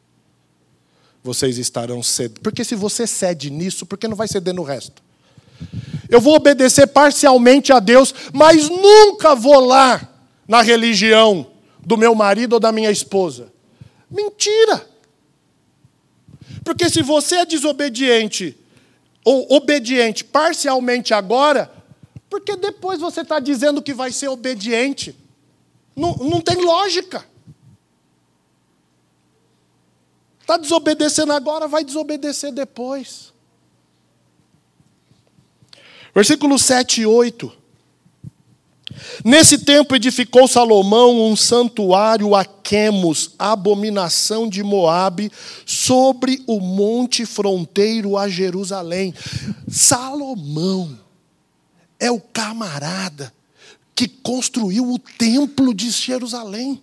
vocês estarão cedendo. Porque se você cede nisso, por que não vai ceder no resto? Eu vou obedecer parcialmente a Deus, mas nunca vou lá na religião do meu marido ou da minha esposa. Mentira! Porque se você é desobediente, ou obediente parcialmente agora, por que depois você está dizendo que vai ser obediente? Não, não tem lógica. Está desobedecendo agora, vai desobedecer depois. Versículos sete e oito. Nesse tempo edificou Salomão um santuário a Quemos, abominação de Moabe, sobre o monte fronteiro a Jerusalém. Salomão é o camarada que construiu o templo de Jerusalém,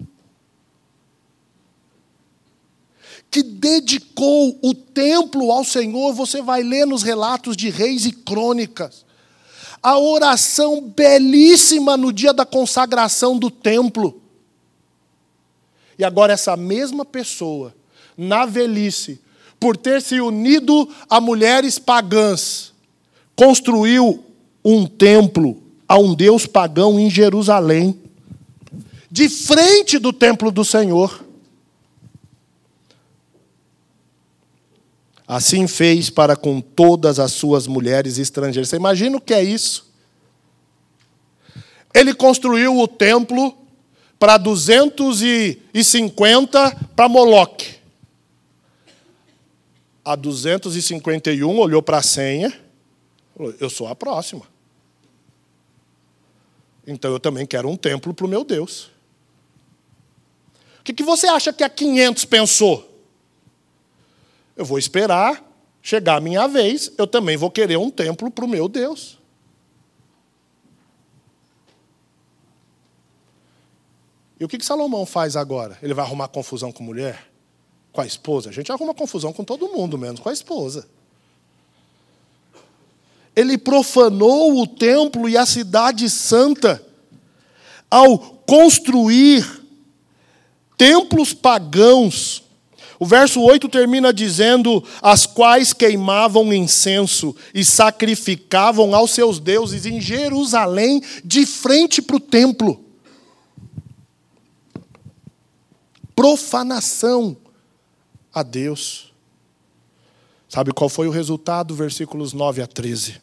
que dedicou o templo ao Senhor. Você vai ler nos relatos de Reis e Crônicas a oração belíssima no dia da consagração do templo. E agora essa mesma pessoa, na velhice, por ter se unido a mulheres pagãs, construiu um templo a um deus pagão em Jerusalém, de frente do templo do Senhor. Assim fez para com todas as suas mulheres estrangeiras. Você imagina o que é isso? Ele construiu o templo para duzentos e cinquenta para Moloque. A duzentos e cinquenta e um olhou para a senha, falou, eu sou a próxima. Então eu também quero um templo para o meu Deus. O que, que você acha que a quinhentos pensou? Eu vou esperar chegar a minha vez, eu também vou querer um templo para o meu Deus. E o que, que Salomão faz agora? Ele vai arrumar confusão com mulher? Com a esposa? A gente arruma confusão com todo mundo, menos com a esposa. Ele profanou o templo e a cidade santa ao construir templos pagãos. O verso oito termina dizendo, as quais queimavam incenso e sacrificavam aos seus deuses em Jerusalém, de frente para o templo. Profanação a Deus. Sabe qual foi o resultado? Versículos nove a treze.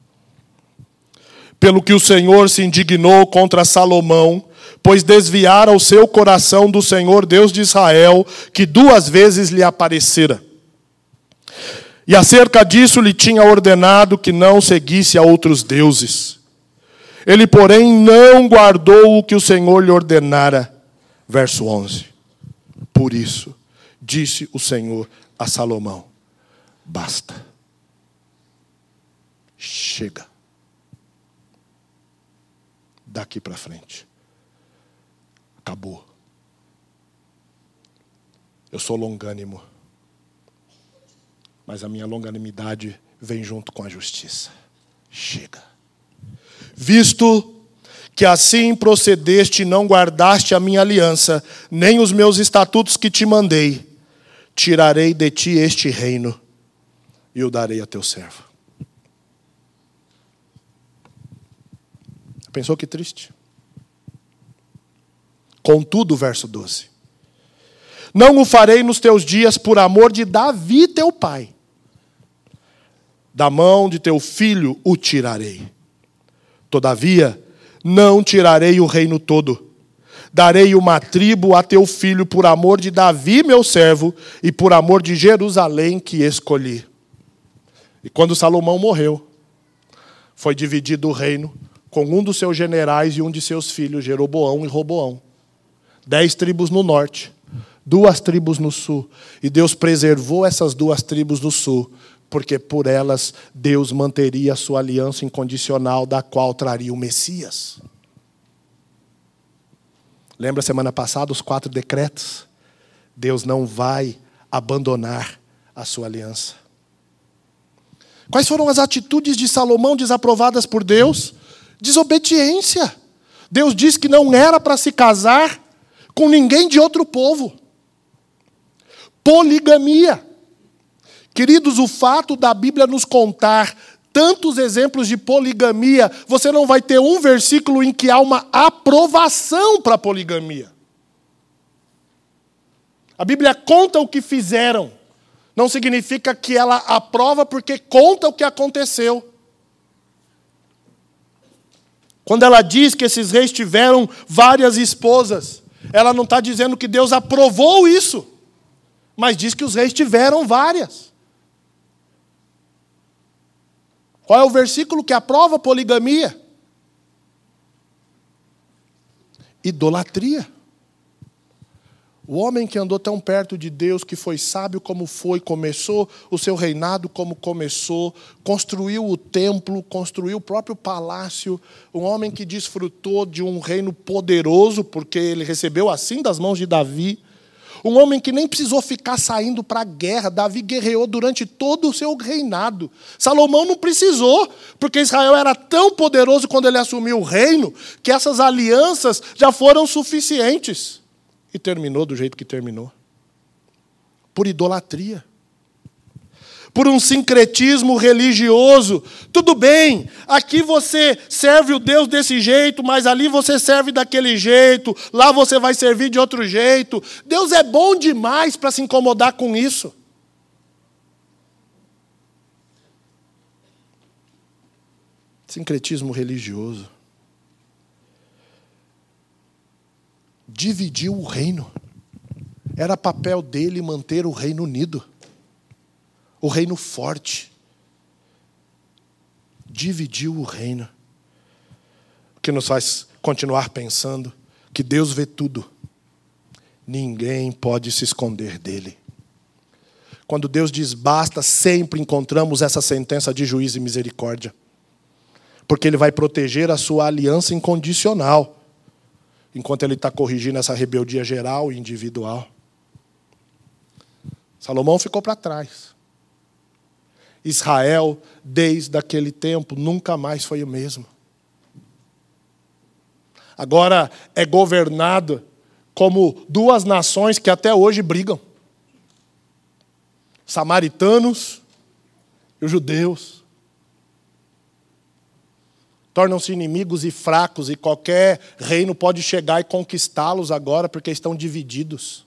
Pelo que o Senhor se indignou contra Salomão, pois desviara o seu coração do Senhor, Deus de Israel, que duas vezes lhe aparecera. E acerca disso lhe tinha ordenado que não seguisse a outros deuses. Ele, porém, não guardou o que o Senhor lhe ordenara. Verso onze. Por isso, disse o Senhor a Salomão, basta. Chega. Daqui para frente. Acabou. Eu sou longânimo. Mas a minha longanimidade vem junto com a justiça. Chega. Visto que assim procedeste e não guardaste a minha aliança, nem os meus estatutos que te mandei, tirarei de ti este reino e o darei a teu servo. Pensou que triste? Contudo, verso doze. Não o farei nos teus dias por amor de Davi teu pai. Da mão de teu filho o tirarei. Todavia, não tirarei o reino todo. Darei uma tribo a teu filho por amor de Davi meu servo e por amor de Jerusalém que escolhi. E quando Salomão morreu, foi dividido o reino com um dos seus generais e um de seus filhos, Jeroboão e Roboão. Dez tribos no norte, duas tribos no sul. E Deus preservou essas duas tribos no sul, porque por elas Deus manteria a sua aliança incondicional, da qual traria o Messias. Lembra semana passada os quatro decretos? Deus não vai abandonar a sua aliança. Quais foram as atitudes de Salomão desaprovadas por Deus? Desobediência. Deus disse que não era para se casar com ninguém de outro povo. Poligamia. Queridos, o fato da Bíblia nos contar tantos exemplos de poligamia, você não vai ter um versículo em que há uma aprovação para a poligamia. A Bíblia conta o que fizeram. Não significa que ela aprova, porque conta o que aconteceu. Quando ela diz que esses reis tiveram várias esposas, ela não está dizendo que Deus aprovou isso, mas diz que os reis tiveram várias. Qual é o versículo que aprova a poligamia? Idolatria. O homem que andou tão perto de Deus, que foi sábio como foi, começou o seu reinado como começou, construiu o templo, construiu o próprio palácio, um homem que desfrutou de um reino poderoso, porque ele recebeu assim das mãos de Davi, um homem que nem precisou ficar saindo para a guerra. Davi guerreou durante todo o seu reinado. Salomão não precisou, porque Israel era tão poderoso quando ele assumiu o reino, que essas alianças já foram suficientes. E terminou do jeito que terminou. Por idolatria. Por um sincretismo religioso. Tudo bem, aqui você serve o Deus desse jeito, mas ali você serve daquele jeito, lá você vai servir de outro jeito. Deus é bom demais para se incomodar com isso. Sincretismo religioso. Dividiu o reino. Era papel dele manter o reino unido. O reino forte. Dividiu o reino. O que nos faz continuar pensando que Deus vê tudo. Ninguém pode se esconder dele. Quando Deus diz basta, sempre encontramos essa sentença de juízo e misericórdia. Porque ele vai proteger a sua aliança incondicional, enquanto ele está corrigindo essa rebeldia geral e individual. Salomão ficou para trás. Israel, desde aquele tempo, nunca mais foi o mesmo. Agora é governado como duas nações que até hoje brigam. Samaritanos e os judeus. Tornam-se inimigos e fracos, e qualquer reino pode chegar e conquistá-los agora, porque estão divididos.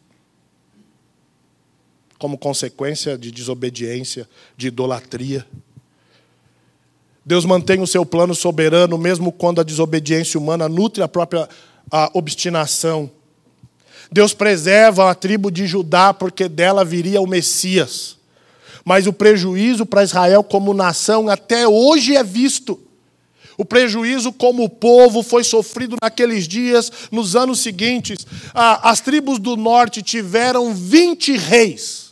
Como consequência de desobediência, de idolatria. Deus mantém o seu plano soberano, mesmo quando a desobediência humana nutre a própria a obstinação. Deus preserva a tribo de Judá, porque dela viria o Messias. Mas o prejuízo para Israel como nação até hoje é visto. O prejuízo como povo foi sofrido naqueles dias, nos anos seguintes. As tribos do norte tiveram vinte reis.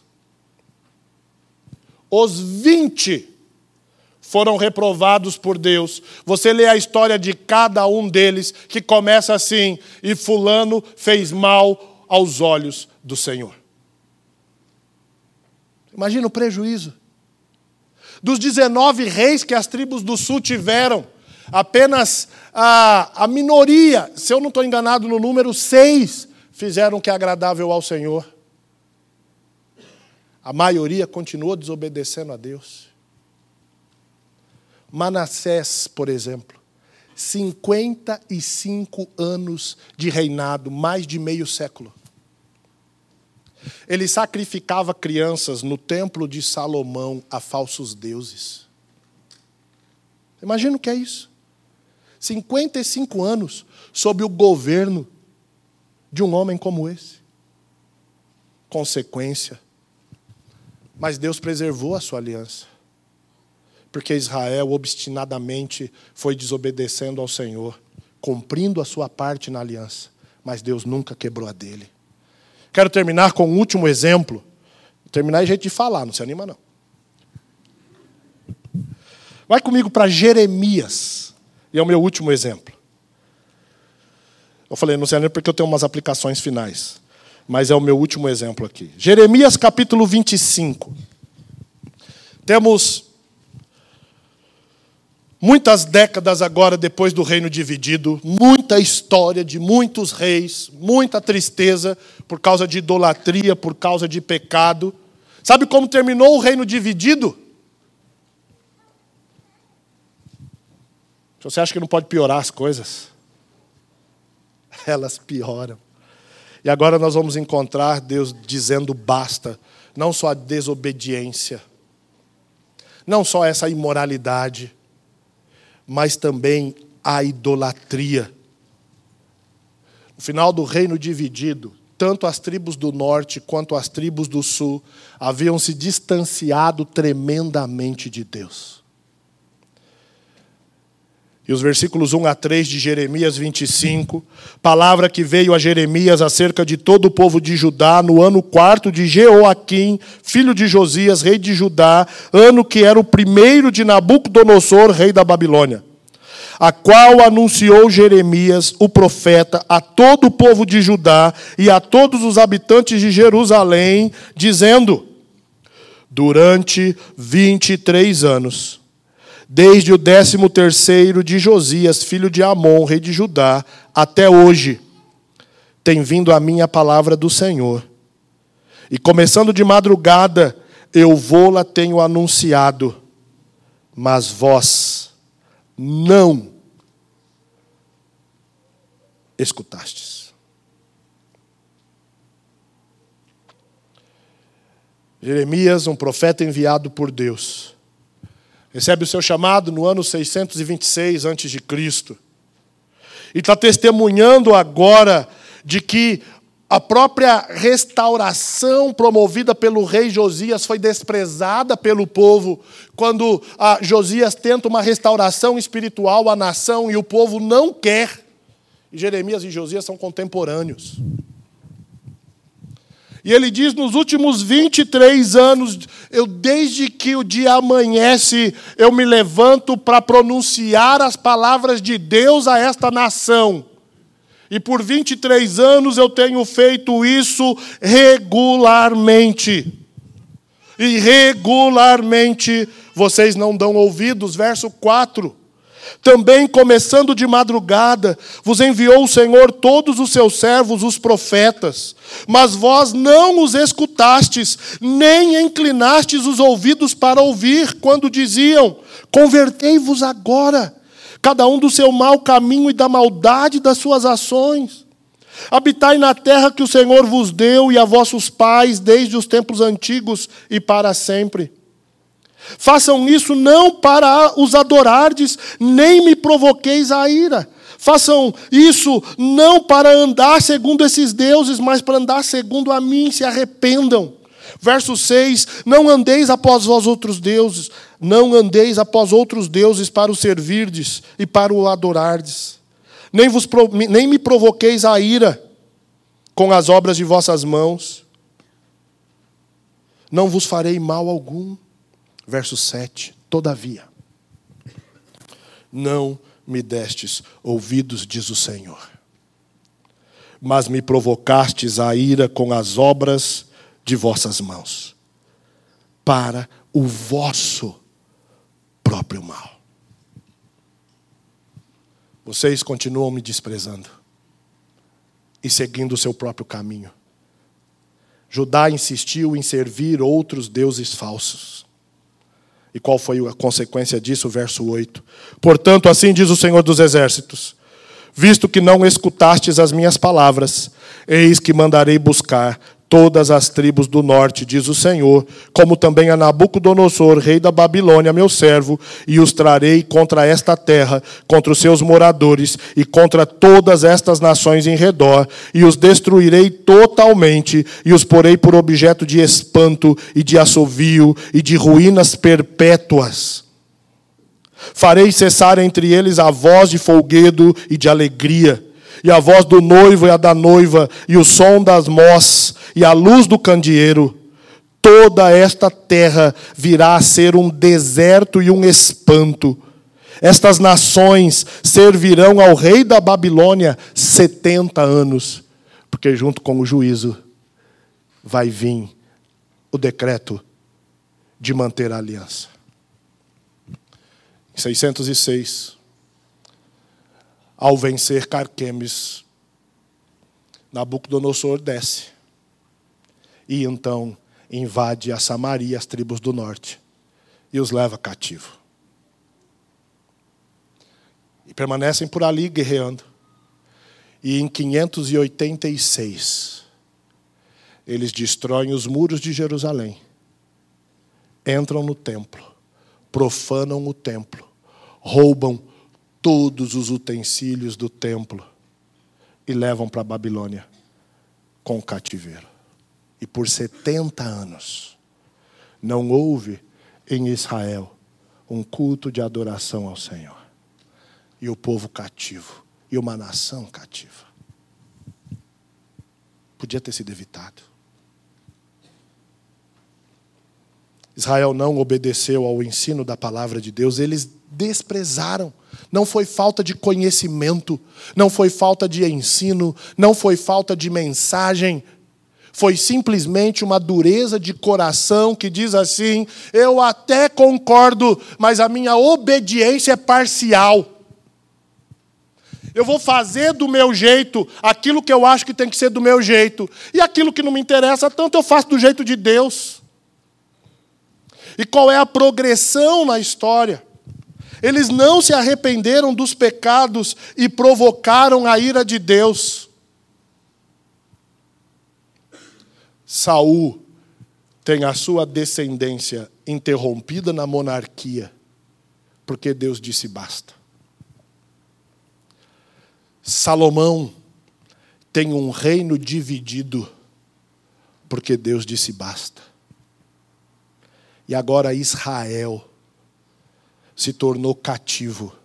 Os vinte foram reprovados por Deus. Você lê a história de cada um deles, que começa assim: e fulano fez mal aos olhos do Senhor. Imagina o prejuízo. Dos dezenove reis que as tribos do sul tiveram, Apenas a, a minoria, se eu não estou enganado no número, seis fizeram o que é agradável ao Senhor. A maioria continuou desobedecendo a Deus. Manassés, por exemplo, cinquenta e cinco anos de reinado, mais de meio século. Ele sacrificava crianças no templo de Salomão a falsos deuses. Imagina o que é isso. cinquenta e cinco anos sob o governo de um homem como esse. Consequência. Mas Deus preservou a sua aliança. Porque Israel obstinadamente foi desobedecendo ao Senhor, cumprindo a sua parte na aliança. Mas Deus nunca quebrou a dele. Quero terminar com um último exemplo. Terminar é jeito de falar, não se anima não. Vai comigo para Jeremias. E é o meu último exemplo. Eu falei, não se anima porque eu tenho umas aplicações finais. Mas é o meu último exemplo aqui. Jeremias capítulo vinte e cinco. Temos muitas décadas agora depois do reino dividido, muita história de muitos reis, muita tristeza por causa de idolatria, por causa de pecado. Sabe como terminou o reino dividido? Se você acha que não pode piorar as coisas, elas pioram. E agora nós vamos encontrar Deus dizendo basta, não só a desobediência, não só essa imoralidade, mas também a idolatria. No final do reino dividido, tanto as tribos do norte quanto as tribos do sul haviam se distanciado tremendamente de Deus. E os versículos um a três de Jeremias vinte e cinco, palavra que veio a Jeremias acerca de todo o povo de Judá, no ano quarto de Jeoaquim, filho de Josias, rei de Judá, ano que era o primeiro de Nabucodonosor, rei da Babilônia, a qual anunciou Jeremias, o profeta, a todo o povo de Judá e a todos os habitantes de Jerusalém, dizendo, durante vinte e três anos, desde o décimo terceiro de Josias, filho de Amon, rei de Judá, até hoje, tem vindo a mim a palavra do Senhor. E começando de madrugada, eu vou-la tenho anunciado, mas vós não escutastes. Jeremias, um profeta enviado por Deus, recebe o seu chamado no ano seiscentos e vinte e seis antes de Cristo. E está testemunhando agora de que a própria restauração promovida pelo rei Josias foi desprezada pelo povo. Quando a Josias tenta uma restauração espiritual à nação e o povo não quer. E Jeremias e Josias são contemporâneos. E ele diz, nos últimos vinte e três anos, eu, desde que o dia amanhece, eu me levanto para pronunciar as palavras de Deus a esta nação. E por vinte e três anos eu tenho feito isso regularmente. E regularmente vocês não dão ouvidos. Verso quatro. Também, começando de madrugada, vos enviou o Senhor todos os seus servos, os profetas. Mas vós não os escutastes, nem inclinastes os ouvidos para ouvir, quando diziam, convertei-vos agora, cada um do seu mau caminho e da maldade das suas ações. Habitai na terra que o Senhor vos deu e a vossos pais, desde os tempos antigos e para sempre. Façam isso não para os adorardes, nem me provoqueis a ira. Façam isso não para andar segundo esses deuses, mas para andar segundo a mim, se arrependam. Verso seis, não andeis após vós outros deuses, não andeis após outros deuses para os servirdes e para o adorardes. Nem, vos, nem me provoqueis a ira com as obras de vossas mãos. Não vos farei mal algum. Verso sete, todavia, não me destes ouvidos, diz o Senhor, mas me provocastes a ira com as obras de vossas mãos, para o vosso próprio mal. vocês continuam me desprezando e seguindo o seu próprio caminho. Judá insistiu em servir outros deuses falsos. E qual foi a consequência disso? Verso oito. Portanto, assim diz o Senhor dos Exércitos: visto que não escutastes as minhas palavras, eis que mandarei buscar todas as tribos do norte, diz o Senhor, como também a Nabucodonosor, rei da Babilônia, meu servo, e os trarei contra esta terra, contra os seus moradores, e contra todas estas nações em redor, e os destruirei totalmente, e os porei por objeto de espanto, e de assovio, e de ruínas perpétuas. Farei cessar entre eles a voz de folguedo e de alegria, e a voz do noivo e a da noiva, e o som das mós, e a luz do candeeiro. Toda esta terra virá a ser um deserto e um espanto. Estas nações servirão ao rei da Babilônia setenta anos, porque junto com o juízo vai vir o decreto de manter a aliança. Em seiscentos e seis, ao vencer Carquemes, Nabucodonosor desce e então invade a Samaria, as tribos do norte, e os leva cativo. E permanecem por ali guerreando. E em quinhentos e oitenta e seis, eles destroem os muros de Jerusalém, entram no templo, profanam o templo, roubam todos os utensílios do templo e levam para a Babilônia com o cativeiro. E por setenta anos não houve em Israel um culto de adoração ao Senhor. E o povo cativo, e uma nação cativa. Podia ter sido evitado. Israel não obedeceu ao ensino da palavra de Deus, eles desprezaram. Não foi falta de conhecimento, não foi falta de ensino, não foi falta de mensagem. Foi simplesmente uma dureza de coração que diz assim: eu até concordo, mas a minha obediência é parcial. Eu vou fazer do meu jeito aquilo que eu acho que tem que ser do meu jeito. E aquilo que não me interessa tanto, eu faço do jeito de Deus. E qual é a progressão na história? Eles não se arrependeram dos pecados e provocaram a ira de Deus. Saul tem a sua descendência interrompida na monarquia, porque Deus disse basta. Salomão tem um reino dividido, porque Deus disse basta. E agora Israel se tornou cativo.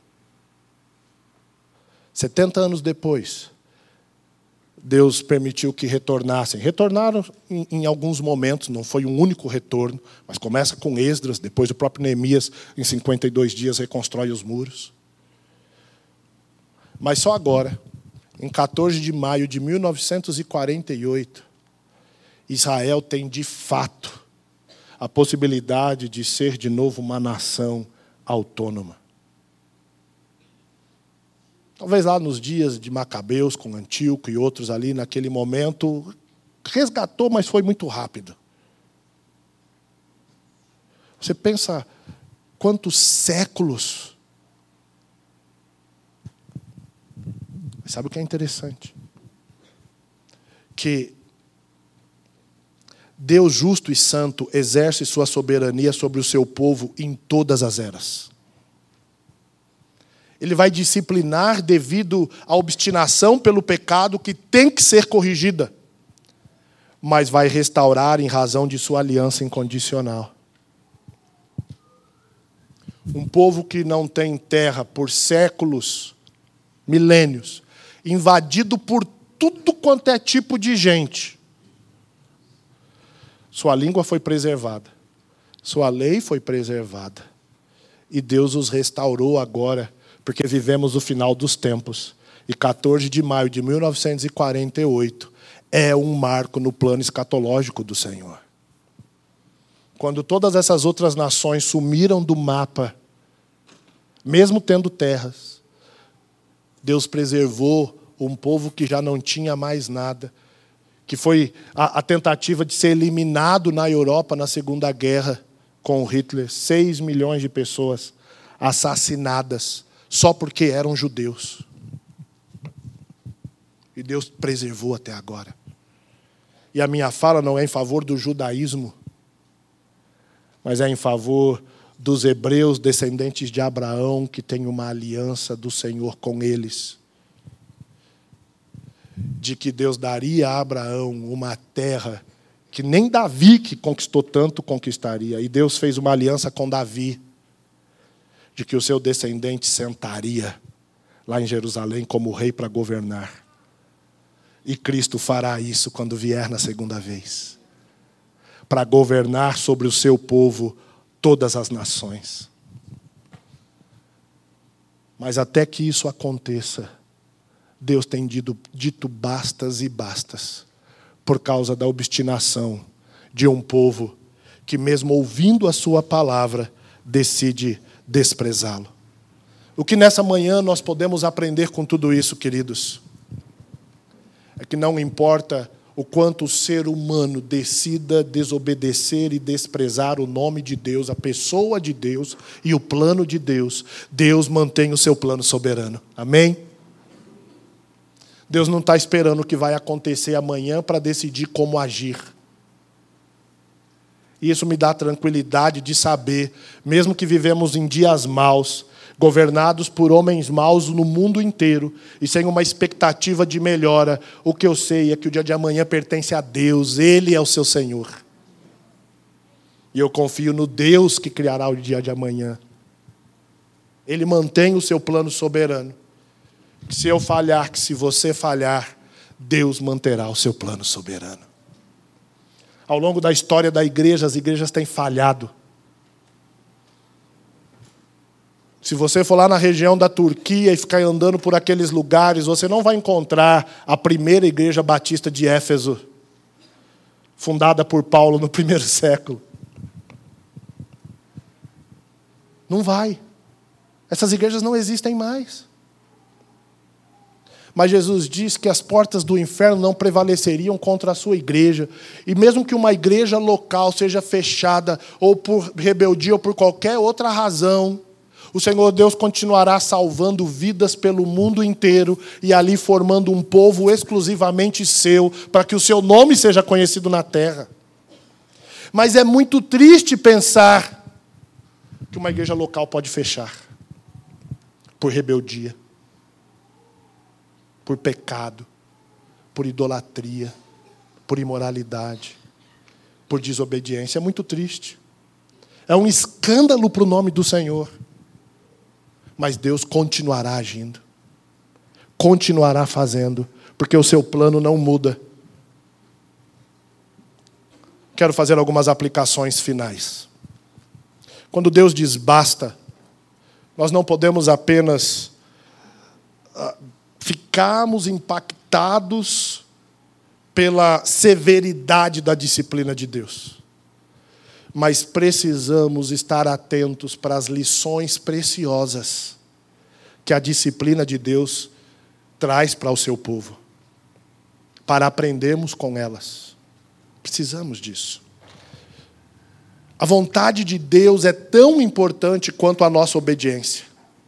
setenta anos depois, Deus permitiu que retornassem. Retornaram em, em alguns momentos, não foi um único retorno, mas começa com Esdras, depois o próprio Neemias, em cinquenta e dois dias, reconstrói os muros. Mas só agora, em quatorze de maio de mil novecentos e quarenta e oito, Israel tem de fato a possibilidade de ser de novo uma nação autônoma. Talvez lá nos dias de Macabeus, com Antíoco e outros ali, naquele momento, resgatou, mas foi muito rápido. Você pensa quantos séculos. Sabe o que é interessante? Que Deus justo e santo exerce sua soberania sobre o seu povo em todas as eras. Ele vai disciplinar devido à obstinação pelo pecado que tem que ser corrigida, mas vai restaurar em razão de sua aliança incondicional. Um povo que não tem terra por séculos, milênios, invadido por tudo quanto é tipo de gente. Sua língua foi preservada, sua lei foi preservada, e Deus os restaurou agora, porque vivemos o final dos tempos. E quatorze de maio de mil novecentos e quarenta e oito é um marco no plano escatológico do Senhor. Quando todas essas outras nações sumiram do mapa, mesmo tendo terras, Deus preservou um povo que já não tinha mais nada, que foi a, a tentativa de ser eliminado na Europa na Segunda Guerra com o Hitler. Seis milhões de pessoas assassinadas só porque eram judeus. E Deus preservou até agora. E a minha fala não é em favor do judaísmo, mas é em favor dos hebreus, descendentes de Abraão, que têm uma aliança do Senhor com eles, de que Deus daria a Abraão uma terra que nem Davi, que conquistou tanto, conquistaria. E Deus fez uma aliança com Davi, de que o seu descendente sentaria lá em Jerusalém como rei para governar. E Cristo fará isso quando vier na segunda vez, para governar sobre o seu povo todas as nações. Mas até que isso aconteça, Deus tem dito, dito bastas e bastas, por causa da obstinação de um povo que, mesmo ouvindo a sua palavra, decide desprezá-lo. O que nessa manhã nós podemos aprender com tudo isso, queridos, é que não importa o quanto o ser humano decida desobedecer e desprezar o nome de Deus, a pessoa de Deus e o plano de Deus, Deus mantém o seu plano soberano. Amém? Deus não está esperando o que vai acontecer amanhã para decidir como agir. E isso me dá tranquilidade de saber, mesmo que vivemos em dias maus, governados por homens maus no mundo inteiro e sem uma expectativa de melhora, o que eu sei é que o dia de amanhã pertence a Deus, Ele é o seu Senhor. E eu confio no Deus que criará o dia de amanhã. Ele mantém o seu plano soberano. Que se eu falhar, que se você falhar, Deus manterá o seu plano soberano. Ao longo da história da igreja, as igrejas têm falhado. Se você for lá na região da Turquia e ficar andando por aqueles lugares, você não vai encontrar a primeira igreja batista de Éfeso, fundada por Paulo no primeiro século. Não vai. Essas igrejas não existem mais. Mas Jesus diz que as portas do inferno não prevaleceriam contra a sua igreja. E mesmo que uma igreja local seja fechada, ou por rebeldia, ou por qualquer outra razão, o Senhor Deus continuará salvando vidas pelo mundo inteiro e ali formando um povo exclusivamente seu, para que o seu nome seja conhecido na terra. Mas é muito triste pensar que uma igreja local pode fechar por rebeldia, por pecado, por idolatria, por imoralidade, por desobediência. É muito triste. É um escândalo para o nome do Senhor. Mas Deus continuará agindo, continuará fazendo, porque o seu plano não muda. Quero fazer algumas aplicações finais. Quando Deus diz basta, nós não podemos apenas uh, ficarmos impactados pela severidade da disciplina de Deus, mas precisamos estar atentos para as lições preciosas que a disciplina de Deus traz para o seu povo, para aprendermos com elas. Precisamos disso. A vontade de Deus é tão importante quanto a nossa obediência.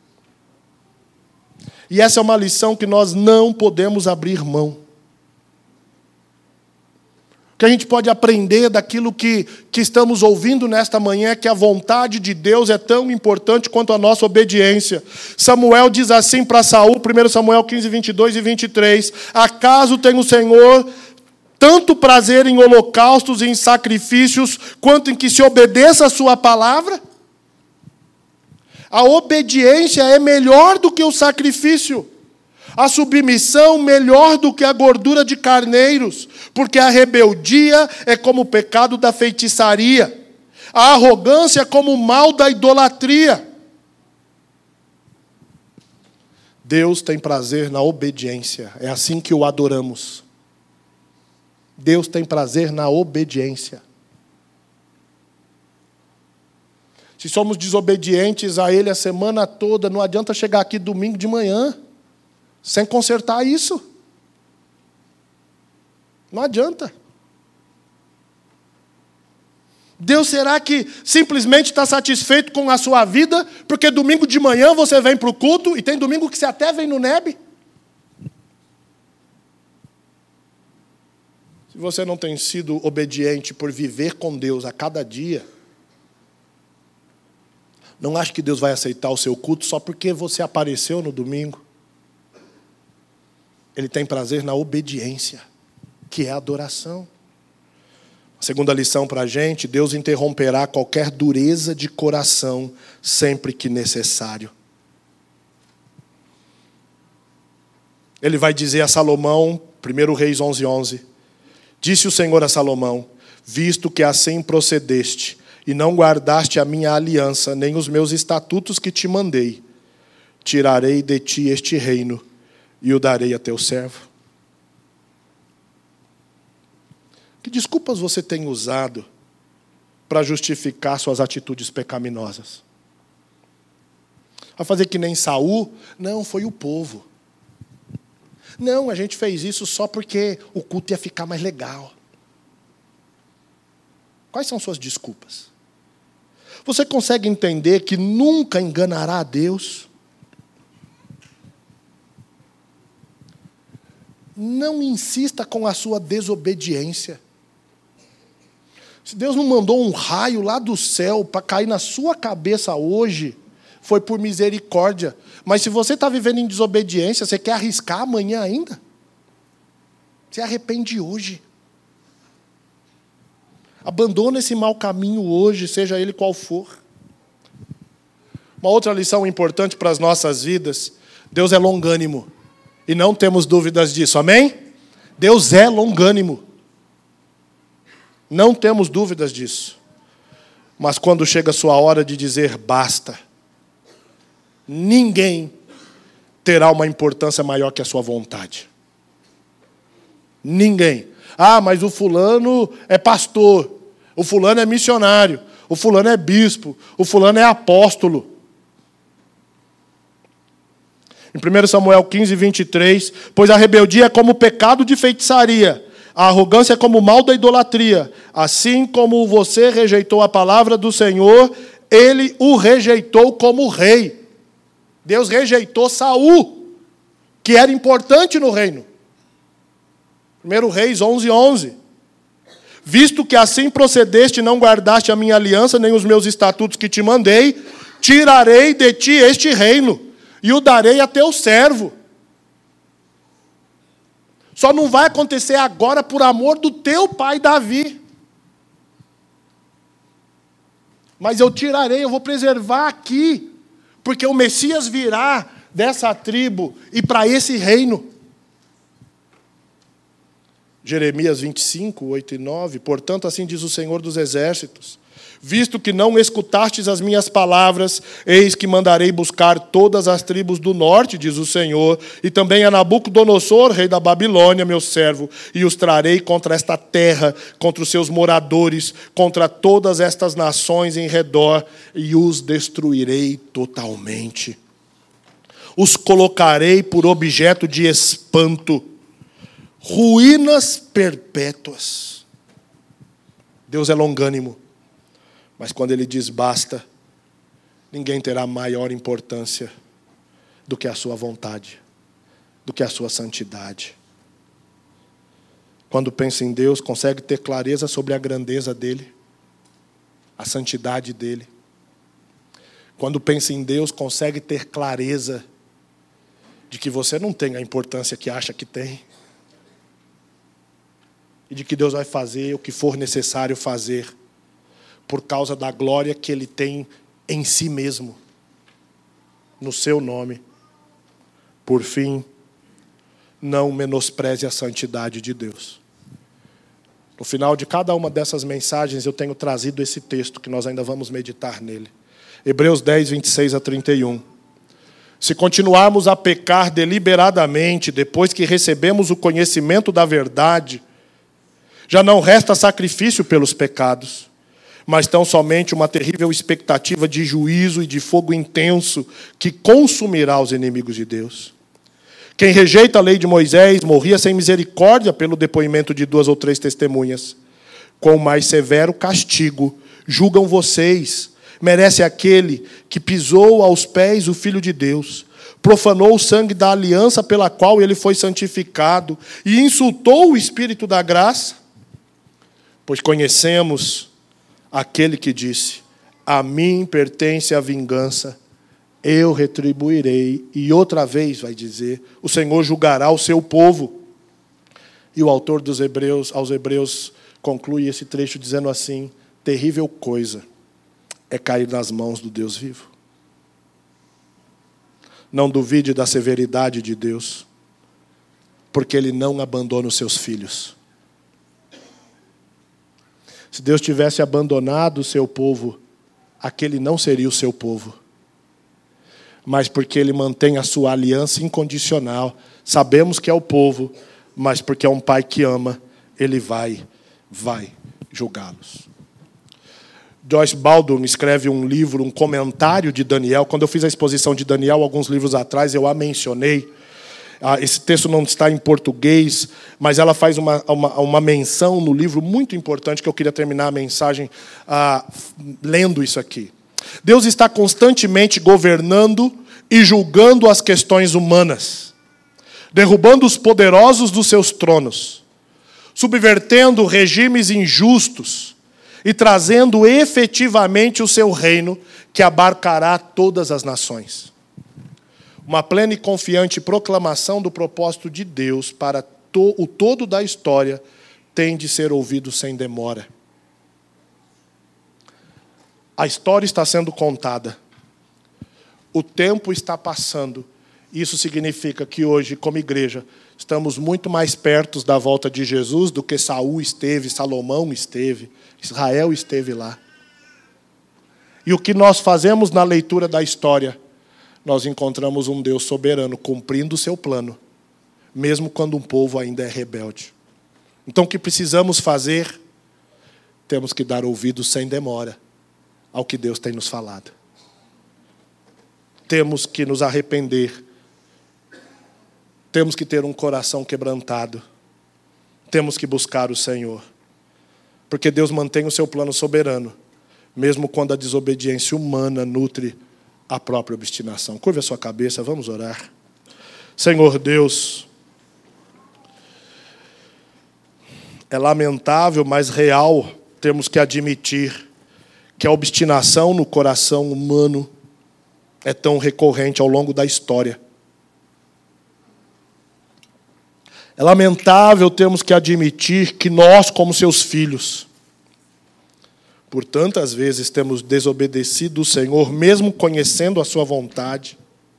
E essa é uma lição que nós não podemos abrir mão. O que a gente pode aprender daquilo que, que estamos ouvindo nesta manhã é que a vontade de Deus é tão importante quanto a nossa obediência. Samuel diz assim para Saul, primeiro Samuel quinze, vinte e dois e vinte e três, acaso tem o Senhor tanto prazer em holocaustos e em sacrifícios, quanto em que se obedeça a sua palavra? A obediência é melhor do que o sacrifício. A submissão melhor do que a gordura de carneiros, porque a rebeldia é como o pecado da feitiçaria, a arrogância é como o mal da idolatria. Deus tem prazer na obediência, é assim que o adoramos. Deus tem prazer na obediência. Se somos desobedientes a Ele a semana toda, não adianta chegar aqui domingo de manhã. sem consertar isso. Não adianta. Deus será que simplesmente está satisfeito com a sua vida, porque domingo de manhã você vem para o culto, e tem domingo que você até vem no N E B? Se você não tem sido obediente por viver com Deus a cada dia, não ache que Deus vai aceitar o seu culto só porque você apareceu no domingo. Ele tem prazer na obediência, que é a adoração. A segunda lição para a gente: Deus interromperá qualquer dureza de coração sempre que necessário. Ele vai dizer a Salomão, primeiro Reis onze, onze, disse o Senhor a Salomão: visto que assim procedeste, e não guardaste a minha aliança, nem os meus estatutos que te mandei, tirarei de ti este reino, e o darei a teu servo. Que desculpas você tem usado para justificar suas atitudes pecaminosas? A fazer que nem Saul? Não, foi o povo. Não, a gente fez isso só porque o culto ia ficar mais legal. Quais são suas desculpas? Você consegue entender que nunca enganará a Deus? Não insista com a sua desobediência. Se Deus não mandou um raio lá do céu para cair na sua cabeça hoje, foi por misericórdia. Mas se você está vivendo em desobediência, você quer arriscar amanhã ainda? Se arrepende hoje. Abandona esse mau caminho hoje, seja ele qual for. Uma outra lição importante para as nossas vidas: Deus é longânimo. E não temos dúvidas disso, amém? Deus é longânimo. Não temos dúvidas disso. Mas quando chega a sua hora de dizer basta, ninguém terá uma importância maior que a sua vontade. Ninguém. Ah, mas o fulano é pastor, o fulano é missionário, o fulano é bispo, o fulano é apóstolo. Em primeiro Samuel quinze, vinte e três, pois a rebeldia é como o pecado de feitiçaria, a arrogância é como o mal da idolatria. Assim como você rejeitou a palavra do Senhor, ele o rejeitou como rei. Deus rejeitou Saul, que era importante no reino. primeiro Reis onze, onze. Visto que assim procedeste e não guardaste a minha aliança, nem os meus estatutos que te mandei, tirarei de ti este reino, e o darei a teu servo. Só não vai acontecer agora por amor do teu pai Davi. Mas eu tirarei, eu vou preservar aqui, porque o Messias virá dessa tribo e para esse reino. Jeremias vinte e cinco, oito e nove. Portanto, assim diz o Senhor dos Exércitos: visto que não escutastes as minhas palavras, eis que mandarei buscar todas as tribos do norte, diz o Senhor, e também a Nabucodonosor, rei da Babilônia, meu servo, e os trarei contra esta terra, contra os seus moradores, contra todas estas nações em redor, e os destruirei totalmente. Os colocarei por objeto de espanto, ruínas perpétuas. Deus é longânimo. Mas quando Ele diz basta, ninguém terá maior importância do que a sua vontade, do que a sua santidade. Quando pensa em Deus, consegue ter clareza sobre a grandeza dEle, a santidade dEle. Quando pensa em Deus, consegue ter clareza de que você não tem a importância que acha que tem. E de que Deus vai fazer o que for necessário fazer, por causa da glória que Ele tem em si mesmo, no seu nome. Por fim, não menospreze a santidade de Deus. No final de cada uma dessas mensagens, eu tenho trazido esse texto, que nós ainda vamos meditar nele. Hebreus dez, vinte e seis a trinta e um. Se continuarmos a pecar deliberadamente, depois que recebemos o conhecimento da verdade, já não resta sacrifício pelos pecados, mas tão somente uma terrível expectativa de juízo e de fogo intenso que consumirá os inimigos de Deus. Quem rejeita a lei de Moisés morria sem misericórdia pelo depoimento de duas ou três testemunhas. Com mais severo castigo julgam vocês. Merece aquele que pisou aos pés o Filho de Deus, profanou o sangue da aliança pela qual ele foi santificado e insultou o Espírito da graça? Pois conhecemos aquele que disse: a mim pertence a vingança, eu retribuirei. E outra vez vai dizer: o Senhor julgará o seu povo. E o autor dos Hebreus, aos Hebreus, conclui esse trecho dizendo assim: terrível coisa é cair nas mãos do Deus vivo. Não duvide da severidade de Deus, porque Ele não abandona os seus filhos. Se Deus tivesse abandonado o seu povo, aquele não seria o seu povo. Mas porque Ele mantém a sua aliança incondicional, sabemos que é o povo, mas porque é um pai que ama, Ele vai, vai julgá-los. Joyce Baldwin escreve um livro, um comentário de Daniel. Quando eu fiz a exposição de Daniel, alguns livros atrás, eu a mencionei. Esse texto não está em português, mas ela faz uma, uma, uma menção no livro muito importante, que eu queria terminar a mensagem ah, lendo isso aqui. Deus está constantemente governando e julgando as questões humanas, derrubando os poderosos dos seus tronos, subvertendo regimes injustos e trazendo efetivamente o seu reino, que abarcará todas as nações. Uma plena e confiante proclamação do propósito de Deus para to- o todo da história tem de ser ouvido sem demora. A história está sendo contada. O tempo está passando. Isso significa que hoje, como igreja, estamos muito mais perto da volta de Jesus do que Saul esteve, Salomão esteve, Israel esteve lá. E o que nós fazemos na leitura da história? Nós encontramos um Deus soberano cumprindo o seu plano, mesmo quando um povo ainda é rebelde. Então, o que precisamos fazer? Temos que dar ouvidos sem demora ao que Deus tem nos falado. Temos que nos arrepender. Temos que ter um coração quebrantado. Temos que buscar o Senhor. Porque Deus mantém o seu plano soberano, mesmo quando a desobediência humana nutre a própria obstinação. Curve a sua cabeça, vamos orar. Senhor Deus, é lamentável, mas real, temos que admitir que a obstinação no coração humano é tão recorrente ao longo da história. É lamentável, temos que admitir que nós, como seus filhos, por tantas vezes temos desobedecido o Senhor, mesmo conhecendo a sua vontade.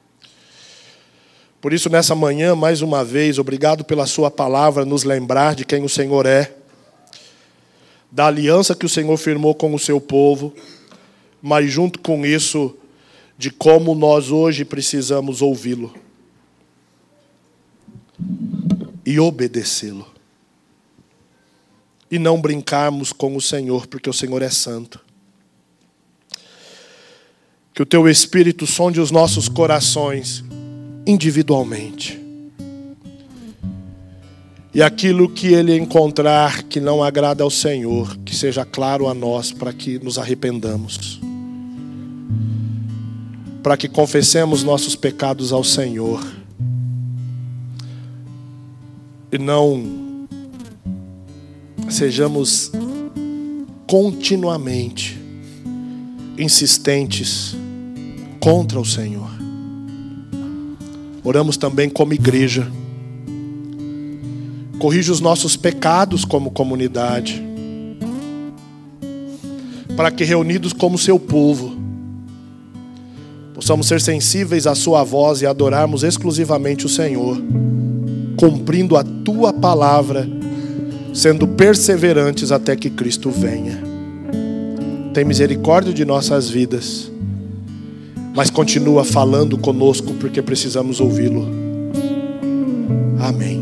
Por isso, nessa manhã, mais uma vez, obrigado pela sua palavra, nos lembrar de quem o Senhor é, da aliança que o Senhor firmou com o seu povo, mas junto com isso, de como nós hoje precisamos ouvi-lo e obedecê-lo. E não brincarmos com o Senhor, porque o Senhor é santo. Que o teu Espírito sonde os nossos corações individualmente. E aquilo que Ele encontrar que não agrada ao Senhor, que seja claro a nós, para que nos arrependamos. Para que confessemos nossos pecados ao Senhor. E não sejamos continuamente insistentes contra o Senhor. Oramos também como igreja. Corrija os nossos pecados como comunidade, para que reunidos como seu povo, possamos ser sensíveis à sua voz e adorarmos exclusivamente o Senhor, cumprindo a tua palavra, sendo perseverantes até que Cristo venha. Tem misericórdia de nossas vidas, mas continua falando conosco, porque precisamos ouvi-lo. Amém.